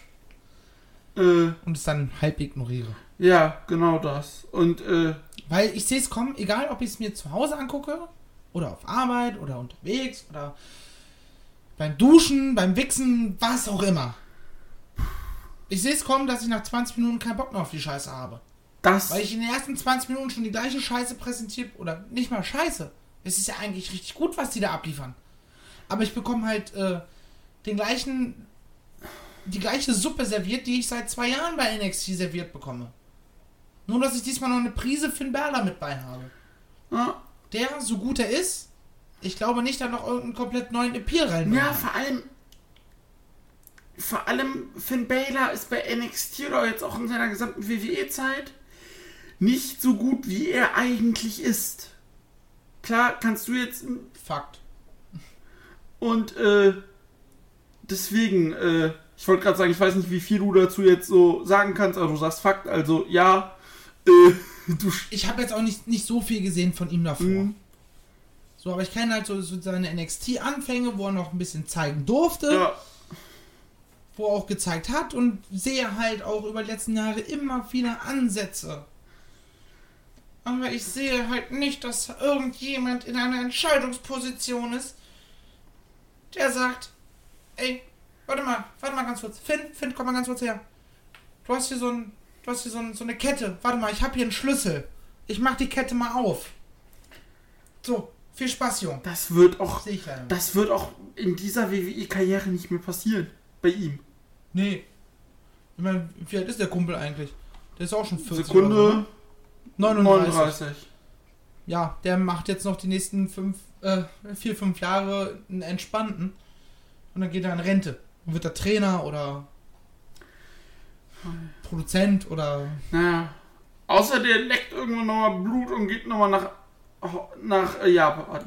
Äh. Und es dann halb ignoriere. Ja, genau das. Und, äh. Weil ich sehe es kommen, egal ob ich es mir zu Hause angucke, oder auf Arbeit, oder unterwegs, oder beim Duschen, beim Wichsen, was auch immer. Ich sehe es kommen, dass ich nach zwanzig Minuten keinen Bock mehr auf die Scheiße habe. Das. Weil ich in den ersten zwanzig Minuten schon die gleiche Scheiße präsentiert, oder nicht mal Scheiße. Es ist ja eigentlich richtig gut, was die da abliefern. Aber ich bekomme halt äh, den gleichen, die gleiche Suppe serviert, die ich seit zwei Jahren bei N X T serviert bekomme. Nur, dass ich diesmal noch eine Prise Finn Balor mit bei habe. Ja. Der, so gut er ist, ich glaube nicht, da noch irgendeinen komplett neuen Appeal rein. Ja, vor allem, vor allem Finn Balor ist bei N X T oder jetzt auch in seiner gesamten W W E-Zeit nicht so gut, wie er eigentlich ist. Klar, kannst du jetzt... Fakt. Und, äh, deswegen, äh, ich wollte gerade sagen, ich weiß nicht, wie viel du dazu jetzt so sagen kannst, aber du sagst Fakt, also ja, äh, du... Ich habe jetzt auch nicht, nicht so viel gesehen von ihm davor. Mhm. So, aber ich kenne halt so, so seine N X T-Anfänge, wo er noch ein bisschen zeigen durfte. Ja. Wo er auch gezeigt hat und sehe halt auch über die letzten Jahre immer viele Ansätze. Aber ich sehe halt nicht, dass irgendjemand in einer Entscheidungsposition ist, der sagt, ey, warte mal, warte mal ganz kurz. Finn, Finn, komm mal ganz kurz her. Du hast hier so ein, du hast hier so, ein, so eine Kette. Warte mal, ich habe hier einen Schlüssel. Ich mach die Kette mal auf. So, viel Spaß, Junge. Das wird auch, Sehe ich leider. das wird auch in dieser W W E-Karriere nicht mehr passieren. Bei ihm. Nee. Ich meine, wie alt ist der Kumpel eigentlich? Der ist auch schon vierzig. Sekunde oder so, ne? neununddreißig. neununddreißig. Ja, der macht jetzt noch die nächsten fünf, äh, vier, fünf Jahre einen entspannten. Und dann geht er in Rente. Dann wird er Trainer oder Produzent oder... Naja. Außer der leckt irgendwann nochmal Blut und geht nochmal nach, nach äh, Japan.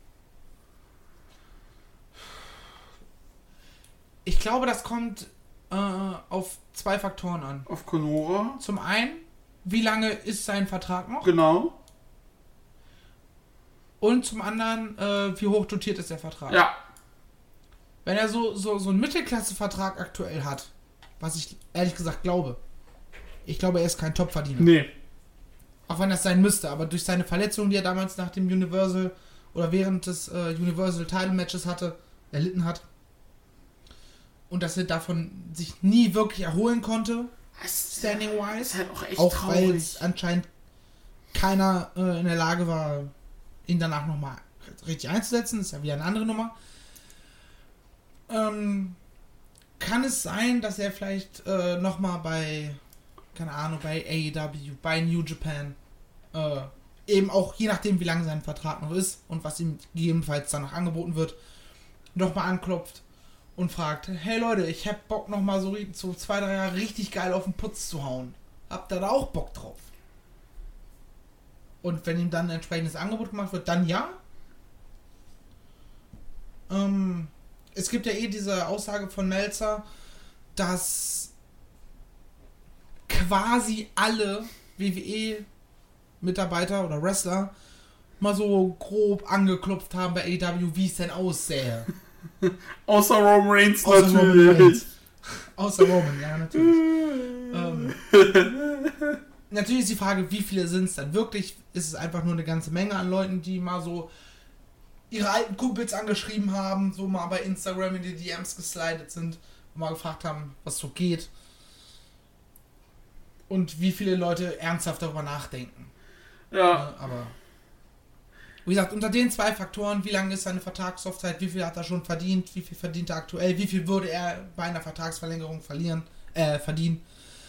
Ich glaube, das kommt äh, auf zwei Faktoren an. Auf Konora. Zum einen, wie lange ist sein Vertrag noch? Genau. Und zum anderen, äh, wie hoch dotiert ist der Vertrag? Ja. Wenn er so, so, so einen Mittelklasse-Vertrag aktuell hat, was ich ehrlich gesagt glaube, ich glaube, er ist kein Top-Verdiener. Nee. Auch wenn das sein müsste, aber durch seine Verletzung, die er damals nach dem Universal oder während des äh, Universal Title Matches hatte, erlitten hat, und dass er davon sich nie wirklich erholen konnte, standing-wise, ist halt auch echt auch weil traurig. es anscheinend keiner äh, in der Lage war, ihn danach nochmal richtig einzusetzen, ist ja wieder eine andere Nummer. Ähm, kann es sein, dass er vielleicht äh, nochmal bei, keine Ahnung, bei A E W, bei New Japan, äh, eben auch je nachdem, wie lange sein Vertrag noch ist und was ihm gegebenenfalls danach angeboten wird, nochmal anklopft und fragt, hey Leute, ich hab Bock nochmal so, so zwei, drei Jahre richtig geil auf den Putz zu hauen. Habt ihr da auch Bock drauf? Und wenn ihm dann ein entsprechendes Angebot gemacht wird, dann ja. Ähm, es gibt ja eh diese Aussage von Meltzer, dass quasi alle W W E-Mitarbeiter oder Wrestler mal so grob angeklopft haben bei A E W, wie es denn aussähe. Außer Roman Reigns Außer natürlich. Roman Reigns. Außer Roman, ja, natürlich. ähm, natürlich ist die Frage, wie viele sind es dann wirklich? Ist es einfach nur eine ganze Menge an Leuten, die mal so ihre alten Kumpels angeschrieben haben, so mal bei Instagram in die D Ms geslidet sind und mal gefragt haben, was so geht. Und wie viele Leute ernsthaft darüber nachdenken. Ja. Aber wie gesagt, unter den zwei Faktoren, wie lange ist seine Vertragslaufzeit, wie viel hat er schon verdient, wie viel verdient er aktuell, wie viel würde er bei einer Vertragsverlängerung verlieren, äh, verdienen.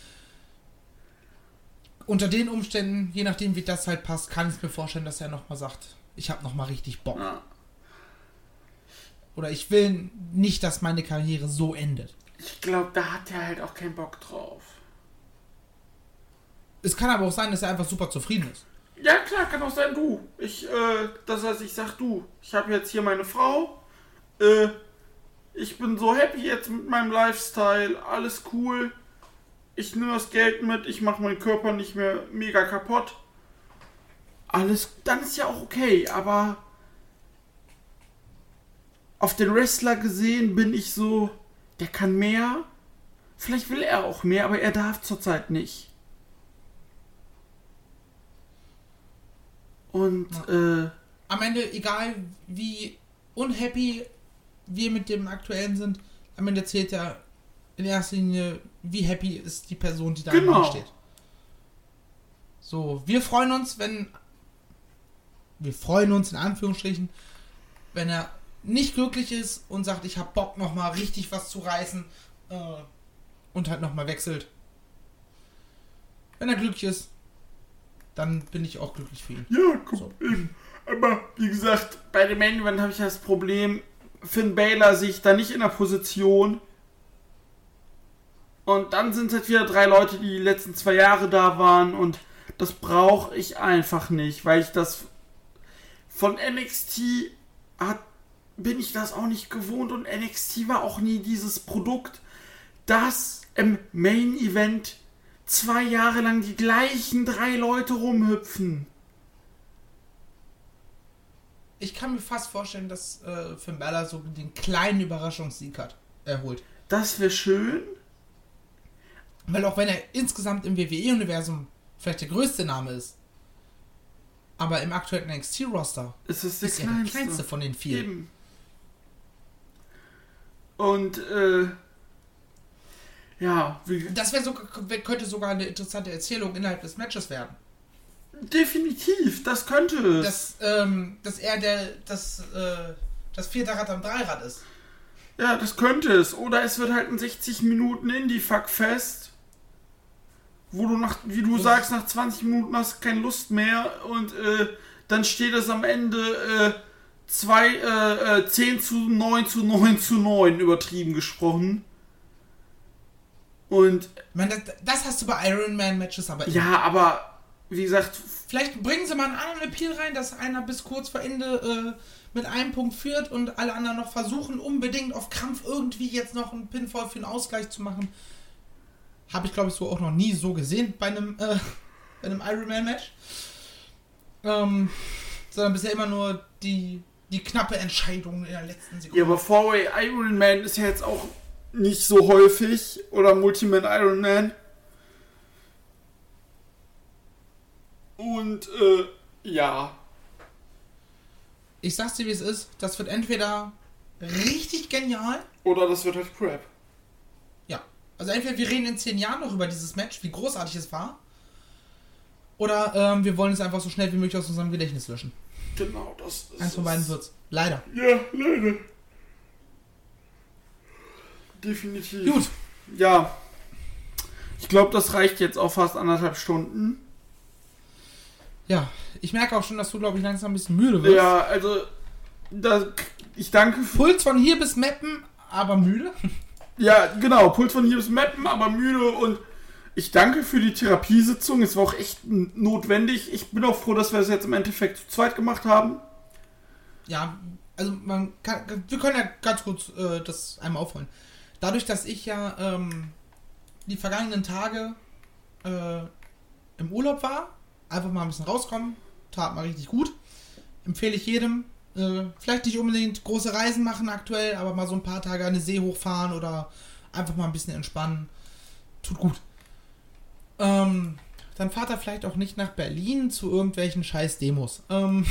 Unter den Umständen, je nachdem wie das halt passt, kann ich mir vorstellen, dass er nochmal sagt, ich habe nochmal richtig Bock. Ja. Oder ich will nicht, dass meine Karriere so endet. Ich glaube, da hat er halt auch keinen Bock drauf. Es kann aber auch sein, dass er einfach super zufrieden ist. Ja, klar, kann auch sein, du. Ich, äh, das heißt, ich sag du. Ich habe jetzt hier meine Frau. Äh, ich bin so happy jetzt mit meinem Lifestyle. Alles cool. ich nehme das Geld mit, ich mache meinen Körper nicht mehr mega kaputt. Alles, dann ist ja auch okay, aber auf den Wrestler gesehen bin ich so, der kann mehr. Vielleicht will er auch mehr, aber er darf zurzeit nicht. Und, ja. äh... Am Ende, egal wie unhappy wir mit dem Aktuellen sind, am Ende zählt ja in erster Linie, wie happy ist die Person, die da genau. steht. So, wir freuen uns, wenn... Wir freuen uns in Anführungsstrichen, wenn er nicht glücklich ist und sagt, ich hab Bock nochmal richtig was zu reißen äh, und halt nochmal wechselt. Wenn er glücklich ist, dann bin ich auch glücklich für ihn. Ja, guck, so. eben. Aber wie gesagt, bei dem Main Event habe ich das Problem, Finn Balor sehe ich da nicht in der Position. Und dann sind es halt wieder drei Leute, die die letzten zwei Jahre da waren und das brauche ich einfach nicht, weil ich das von N X T hat, bin ich das auch nicht gewohnt und N X T war auch nie dieses Produkt, das im Main Event zwei Jahre lang die gleichen drei Leute rumhüpfen. Ich kann mir fast vorstellen, dass äh, Finn Balor so den kleinen Überraschungssieg hat, erholt. Das wäre schön. Weil auch wenn er insgesamt im W W E-Universum vielleicht der größte Name ist, aber im aktuellen N X T-Roster ist, es der, ist er der kleinste von den vier. Eben. Und, äh, ja, wie... Das wäre so, könnte sogar eine interessante Erzählung innerhalb des Matches werden. Definitiv, das könnte es. Dass, ähm, dass er der, das, äh, das vierte Rad am Dreirad ist. Ja, das könnte es. Oder es wird halt ein sechzig Minuten Indie-Fuck-Fest, wo du nach, wie du sagst, nach zwanzig Minuten hast du keine Lust mehr und äh, dann steht es am Ende äh, zwei, äh, äh, zehn zu neun zu neun zu neun, übertrieben gesprochen. Und... Ich meine, das, das hast du bei Iron Man Matches aber immer. Ja, aber wie gesagt... Vielleicht bringen sie mal einen anderen Appeal rein, dass einer bis kurz vor Ende äh, mit einem Punkt führt und alle anderen noch versuchen, unbedingt auf Krampf irgendwie jetzt noch einen Pinfall für einen Ausgleich zu machen. Habe ich, glaube ich, so auch noch nie so gesehen bei einem, äh, bei einem Iron Man Match. Ähm, sondern bisher immer nur die, die knappe Entscheidung in der letzten Sekunde. Ja, aber Four-Way Iron Man ist ja jetzt auch nicht so häufig. Oder Multiman Iron Man. Und, äh, ja. Ich sag's dir, wie es ist. Das wird entweder richtig genial. Oder das wird halt Crap. Ja. Also entweder wir reden in zehn Jahren noch über dieses Match, wie großartig es war. Oder ähm, wir wollen es einfach so schnell wie möglich aus unserem Gedächtnis löschen. Genau, das ist... Eins von beiden wird's. Leider. Ja, leider. Definitiv. Gut. Ja. Ich glaube, das reicht jetzt auch fast anderthalb Stunden. Ja, ich merke auch schon, dass du, glaube ich, langsam ein bisschen müde wirst. Ja, also, das, ich danke für... Puls von hier bis Meppen, aber müde. Ja, genau, Puls von hier bis Meppen, aber müde und ich danke für die Therapiesitzung. Es war auch echt notwendig. Ich bin auch froh, dass wir es jetzt im Endeffekt zu zweit gemacht haben. Ja, also man kann, wir können ja ganz kurz äh, das einmal aufholen. Dadurch, dass ich ja ähm, die vergangenen Tage äh, im Urlaub war, einfach mal ein bisschen rauskommen, tat mal richtig gut. Empfehle ich jedem. Äh, vielleicht nicht unbedingt große Reisen machen aktuell, aber mal so ein paar Tage an den See hochfahren oder einfach mal ein bisschen entspannen. Tut gut. Ähm, dann fahrt er vielleicht auch nicht nach Berlin zu irgendwelchen scheiß Demos. Ähm,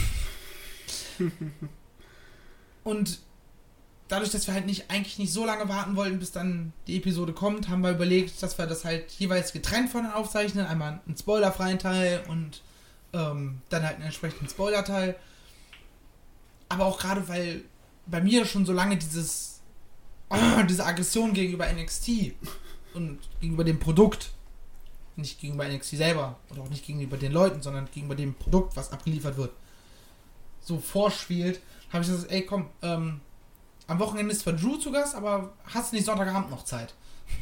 und dadurch, dass wir halt nicht eigentlich nicht so lange warten wollten, bis dann die Episode kommt, haben wir überlegt, dass wir das halt jeweils getrennt voneinander aufzeichnen. Einmal einen spoilerfreien Teil und ähm, dann halt einen entsprechenden Spoiler-Teil. Aber auch gerade, weil bei mir schon so lange dieses oh, diese Aggression gegenüber N X T und gegenüber dem Produkt, nicht gegenüber N X T selber oder auch nicht gegenüber den Leuten, sondern gegenüber dem Produkt, was abgeliefert wird, so vorspielt, habe ich gesagt, ey komm, ähm, am Wochenende ist zwar Drew zu Gast, aber hast du nicht Sonntagabend noch Zeit?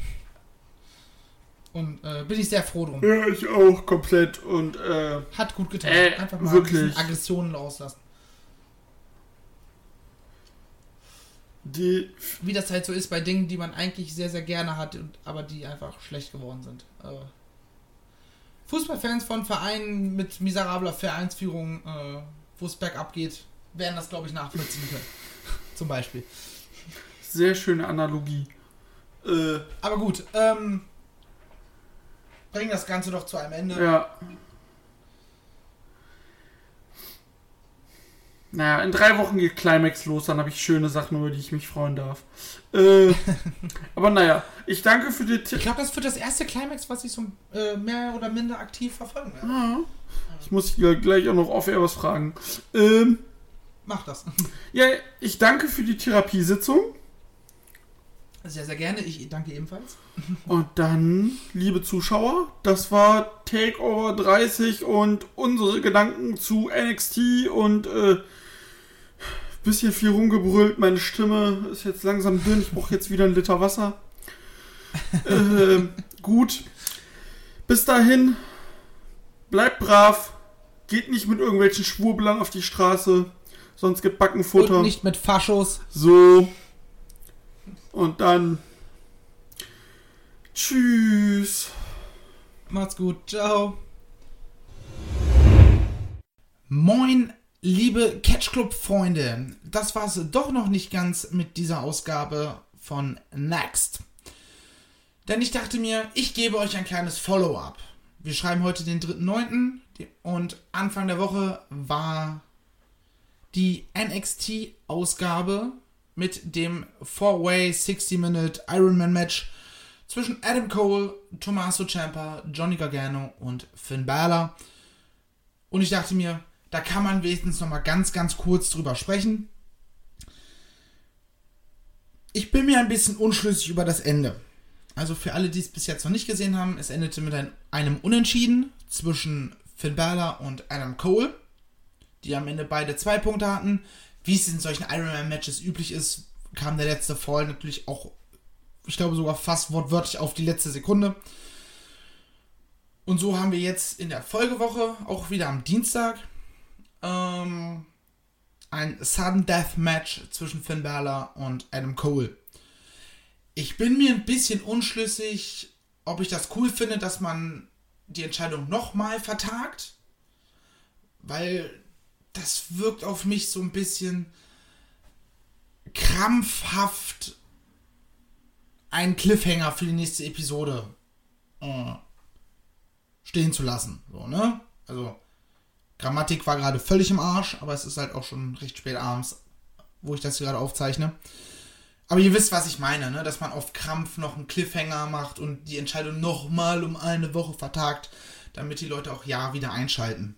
Und äh, bin ich sehr froh drum. Ja, ich auch, komplett. Und, äh... Hat gut getan. Äh, Einfach mal wirklich. ein bisschen Aggressionen rauslassen. Die, wie das halt so ist bei Dingen, die man eigentlich sehr, sehr gerne hat, und, aber die einfach schlecht geworden sind. Äh, Fußballfans von Vereinen mit miserabler Vereinsführung, äh, wo es bergab geht, werden das, glaube ich, nachvollziehen können. Zum Beispiel. Sehr schöne Analogie. Äh, aber gut, ähm, bringen das Ganze doch zu einem Ende. Ja. Naja, in drei Wochen geht Climax los, dann habe ich schöne Sachen, über die ich mich freuen darf. Äh, aber naja, ich danke für die Tipps. Ich glaube, das wird das erste Climax, was ich so äh, mehr oder minder aktiv verfolgen werde. Ja. Ich muss gleich auch noch off-air was fragen. Ähm, Mach das. Ja, ich danke für die Therapiesitzung. Sehr, sehr gerne. Ich danke ebenfalls. Und dann, liebe Zuschauer, das war Takeover dreißig und unsere Gedanken zu N X T und äh, bisschen viel rumgebrüllt. Meine Stimme ist jetzt langsam dünn. Ich brauche jetzt wieder einen Liter Wasser. äh, gut. Bis dahin, bleibt brav. Geht nicht mit irgendwelchen Schwurblern auf die Straße. Sonst gibt Backenfutter. Und nicht mit Faschos. So. Und dann tschüss. Macht's gut. Ciao. Moin, liebe Catch Club Freunde. Das war's doch noch nicht ganz mit dieser Ausgabe von Next. Denn ich dachte mir, ich gebe euch ein kleines Follow-up. Wir schreiben heute den dritten neunten und Anfang der Woche war die N X T-Ausgabe mit dem Four-Way sixty-Minute Ironman-Match zwischen Adam Cole, Tommaso Ciampa, Johnny Gargano und Finn Balor. Und ich dachte mir, da kann man wenigstens noch mal ganz, ganz kurz drüber sprechen. Ich bin mir ein bisschen unschlüssig über das Ende. Also für alle, die es bis jetzt noch nicht gesehen haben, es endete mit ein, einem Unentschieden zwischen Finn Balor und Adam Cole, die am Ende beide zwei Punkte hatten. Wie es in solchen Ironman-Matches üblich ist, kam der letzte Fall natürlich auch, ich glaube sogar fast wortwörtlich auf die letzte Sekunde. Und so haben wir jetzt in der Folgewoche, auch wieder am Dienstag, ähm, ein Sudden Death Match zwischen Finn Balor und Adam Cole. Ich bin mir ein bisschen unschlüssig, ob ich das cool finde, dass man die Entscheidung nochmal vertagt, weil das wirkt auf mich so ein bisschen krampfhaft, einen Cliffhanger für die nächste Episode äh, stehen zu lassen. So, ne? Also, Grammatik war gerade völlig im Arsch, aber es ist halt auch schon recht spät abends, wo ich das hier gerade aufzeichne. Aber ihr wisst, was ich meine, ne? Dass man auf Krampf noch einen Cliffhanger macht und die Entscheidung nochmal um eine Woche vertagt, damit die Leute auch ja wieder einschalten.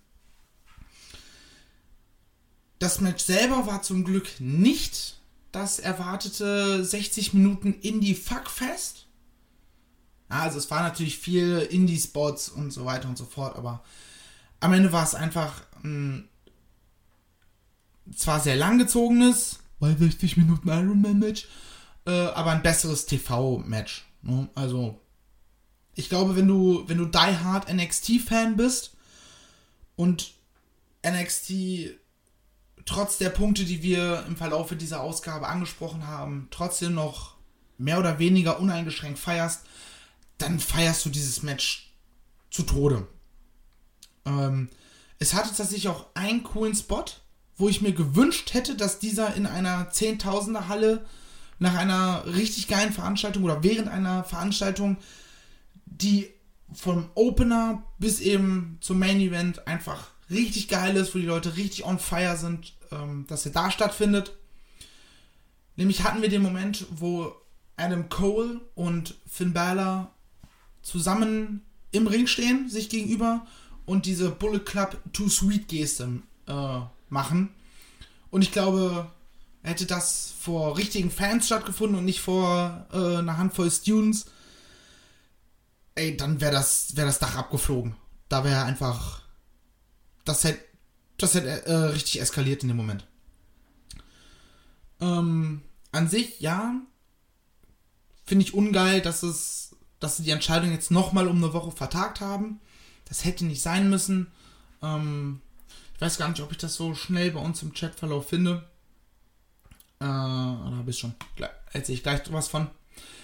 Das Match selber war zum Glück nicht das erwartete sechzig Minuten Indie-Fuckfest. Also es war natürlich viel Indie-Spots und so weiter und so fort, aber am Ende war es einfach ein zwar sehr langgezogenes, weil sechzig Minuten Ironman-Match, äh, aber ein besseres T V-Match. Ne? Also ich glaube, wenn du, wenn du Die Hard N X T-Fan bist und N X T trotz der Punkte, die wir im Verlauf dieser Ausgabe angesprochen haben, trotzdem noch mehr oder weniger uneingeschränkt feierst, dann feierst du dieses Match zu Tode. Ähm, es hatte tatsächlich auch einen coolen Spot, wo ich mir gewünscht hätte, dass dieser in einer Zehntausender-Halle nach einer richtig geilen Veranstaltung oder während einer Veranstaltung, die vom Opener bis eben zum Main Event einfach richtig geil ist, wo die Leute richtig on fire sind, ähm, dass er da stattfindet. Nämlich hatten wir den Moment, wo Adam Cole und Finn Balor zusammen im Ring stehen, sich gegenüber und diese Bullet Club Too Sweet Geste äh, machen. Und ich glaube, hätte das vor richtigen Fans stattgefunden und nicht vor äh, einer Handvoll Students, ey, dann wäre das, wär das Dach abgeflogen. Da wäre einfach Das hätte das hätte äh, richtig eskaliert in dem Moment. Ähm, an sich, ja, finde ich ungeil, dass es, dass sie die Entscheidung jetzt nochmal um eine Woche vertagt haben. Das hätte nicht sein müssen. Ähm, ich weiß gar nicht, ob ich das so schnell bei uns im Chatverlauf finde. Äh, da habe ich schon. Erzähle ich gleich was von.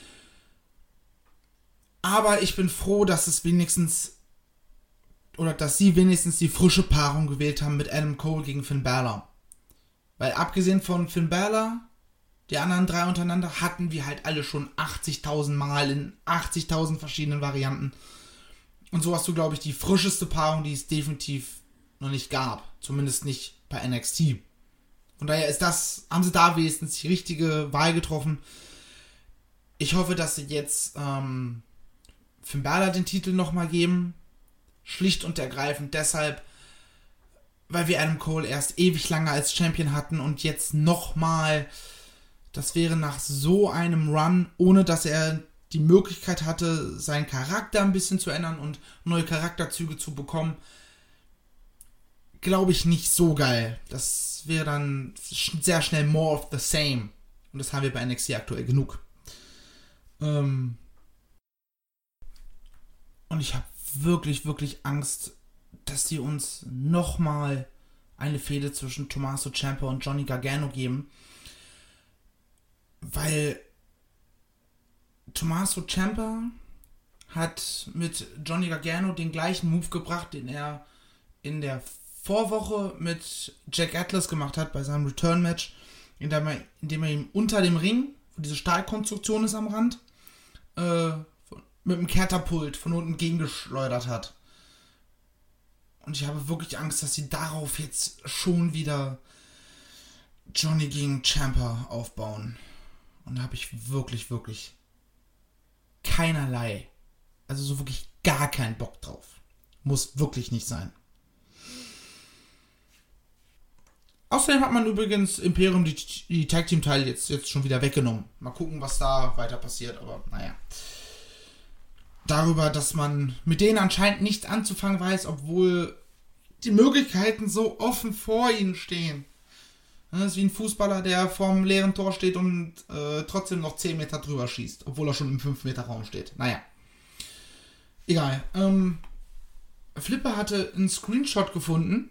Aber ich bin froh, dass es wenigstens, oder dass sie wenigstens die frische Paarung gewählt haben mit Adam Cole gegen Finn Balor. Weil abgesehen von Finn Balor, die anderen drei untereinander, hatten wir halt alle schon achtzigtausend Mal in achtzigtausend verschiedenen Varianten. Und so hast du, glaube ich, die frischeste Paarung, die es definitiv noch nicht gab. Zumindest nicht bei N X T. Von daher ist das, haben sie da wenigstens die richtige Wahl getroffen. Ich hoffe, dass sie jetzt ähm, Finn Balor den Titel nochmal geben. Schlicht und ergreifend deshalb, weil wir Adam Cole erst ewig lange als Champion hatten und jetzt nochmal, das wäre nach so einem Run, ohne dass er die Möglichkeit hatte, seinen Charakter ein bisschen zu ändern und neue Charakterzüge zu bekommen, glaube ich nicht so geil. Das wäre dann sehr schnell more of the same. Und das haben wir bei N X T aktuell genug. Ähm und ich habe wirklich, wirklich Angst, dass die uns nochmal eine Fehde zwischen Tommaso Ciampa und Johnny Gargano geben. Weil Tommaso Ciampa hat mit Johnny Gargano den gleichen Move gebracht, den er in der Vorwoche mit Jack Atlas gemacht hat bei seinem Return-Match, indem er, indem er ihm unter dem Ring, wo diese Stahlkonstruktion ist am Rand, äh, mit dem Katapult von unten gegengeschleudert hat. Und ich habe wirklich Angst, dass sie darauf jetzt schon wieder Johnny gegen Ciampa aufbauen. Und da habe ich wirklich, wirklich keinerlei, also so wirklich gar keinen Bock drauf. Muss wirklich nicht sein. Außerdem hat man übrigens Imperium die, die Tag-Team-Teile jetzt, jetzt schon wieder weggenommen. Mal gucken, was da weiter passiert, aber naja. Darüber, dass man mit denen anscheinend nichts anzufangen weiß, obwohl die Möglichkeiten so offen vor ihnen stehen. Das ist wie ein Fußballer, der vorm leeren Tor steht und äh, trotzdem noch zehn Meter drüber schießt, obwohl er schon im fünf Meter Raum steht. Naja. Egal. Ähm, Flipper hatte einen Screenshot gefunden,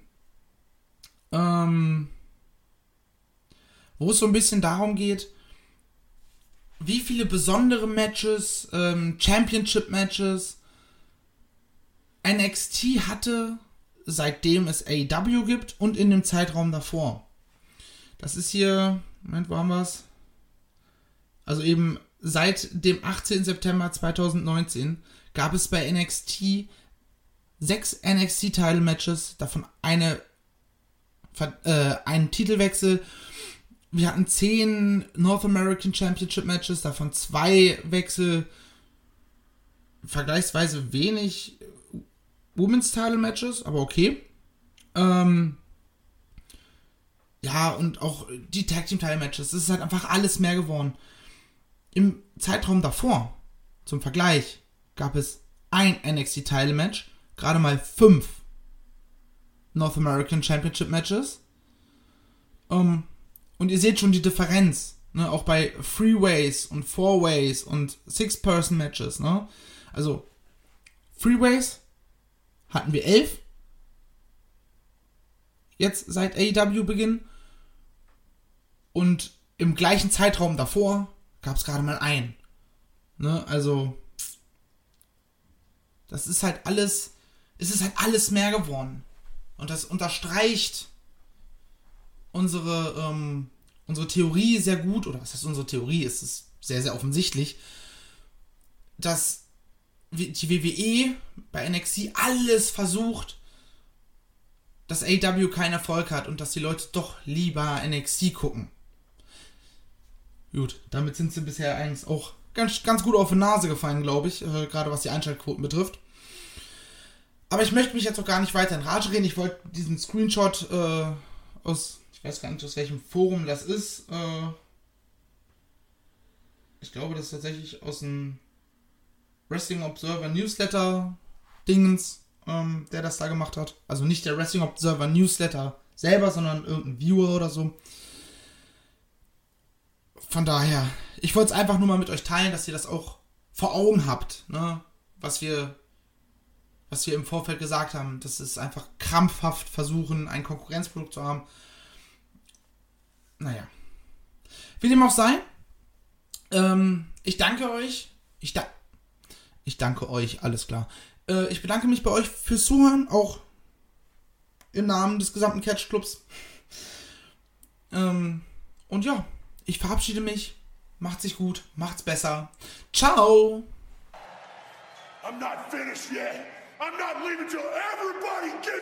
ähm, wo es so ein bisschen darum geht, wie viele besondere Matches, ähm, Championship-Matches N X T hatte, seitdem es A E W gibt und in dem Zeitraum davor. Das ist hier, Moment, wo haben wir es? Also eben seit dem achtzehnten September zweitausendneunzehn gab es bei N X T sechs N X T-Title-Matches, davon eine, äh, einen Titelwechsel. Wir hatten zehn North American Championship Matches, davon zwei Wechsel, vergleichsweise wenig Women's Title Matches, aber okay. Ähm, ja, und auch die Tag Team Title Matches, das ist halt einfach alles mehr geworden. Im Zeitraum davor, zum Vergleich, gab es ein N X T Title Match, gerade mal fünf North American Championship Matches. Um, und ihr seht schon die Differenz, ne? Auch bei Freeways und Fourways und Six-Person-Matches, ne? Also, Freeways hatten wir elf. Jetzt seit A E W-Beginn. Und im gleichen Zeitraum davor gab es gerade mal einen. Ne? Also, das ist halt alles, es ist halt alles mehr geworden. Und das unterstreicht unsere, ähm, unsere Theorie sehr gut, oder was heißt unsere Theorie? Es ist sehr, sehr offensichtlich, dass die W W E bei N X T alles versucht, dass A E W keinen Erfolg hat und dass die Leute doch lieber N X T gucken. Gut, damit sind sie bisher eigentlich auch ganz, ganz gut auf die Nase gefallen, glaube ich, äh, gerade was die Einschaltquoten betrifft. Aber ich möchte mich jetzt auch gar nicht weiter in Rage reden. Ich wollte diesen Screenshot äh, aus, ich weiß gar nicht, aus welchem Forum das ist. Äh, ich glaube, das ist tatsächlich aus dem Wrestling Observer Newsletter Dingens, ähm, der das da gemacht hat. Also nicht der Wrestling Observer Newsletter selber, sondern irgendein Viewer oder so. Von daher, ich wollte es einfach nur mal mit euch teilen, dass ihr das auch vor Augen habt, ne? Was wir, was wir im Vorfeld gesagt haben. Das ist einfach krampfhaft versuchen, ein Konkurrenzprodukt zu haben. Naja. Wie dem auch sei, ähm, ich danke euch. Ich, da- ich danke euch, alles klar. Äh, ich bedanke mich bei euch fürs Zuhören, auch im Namen des gesamten Catch-Clubs. Ähm, und ja, ich verabschiede mich. Macht's sich gut, macht's besser. Ciao! I'm not finished yet. I'm not leaving till everybody gets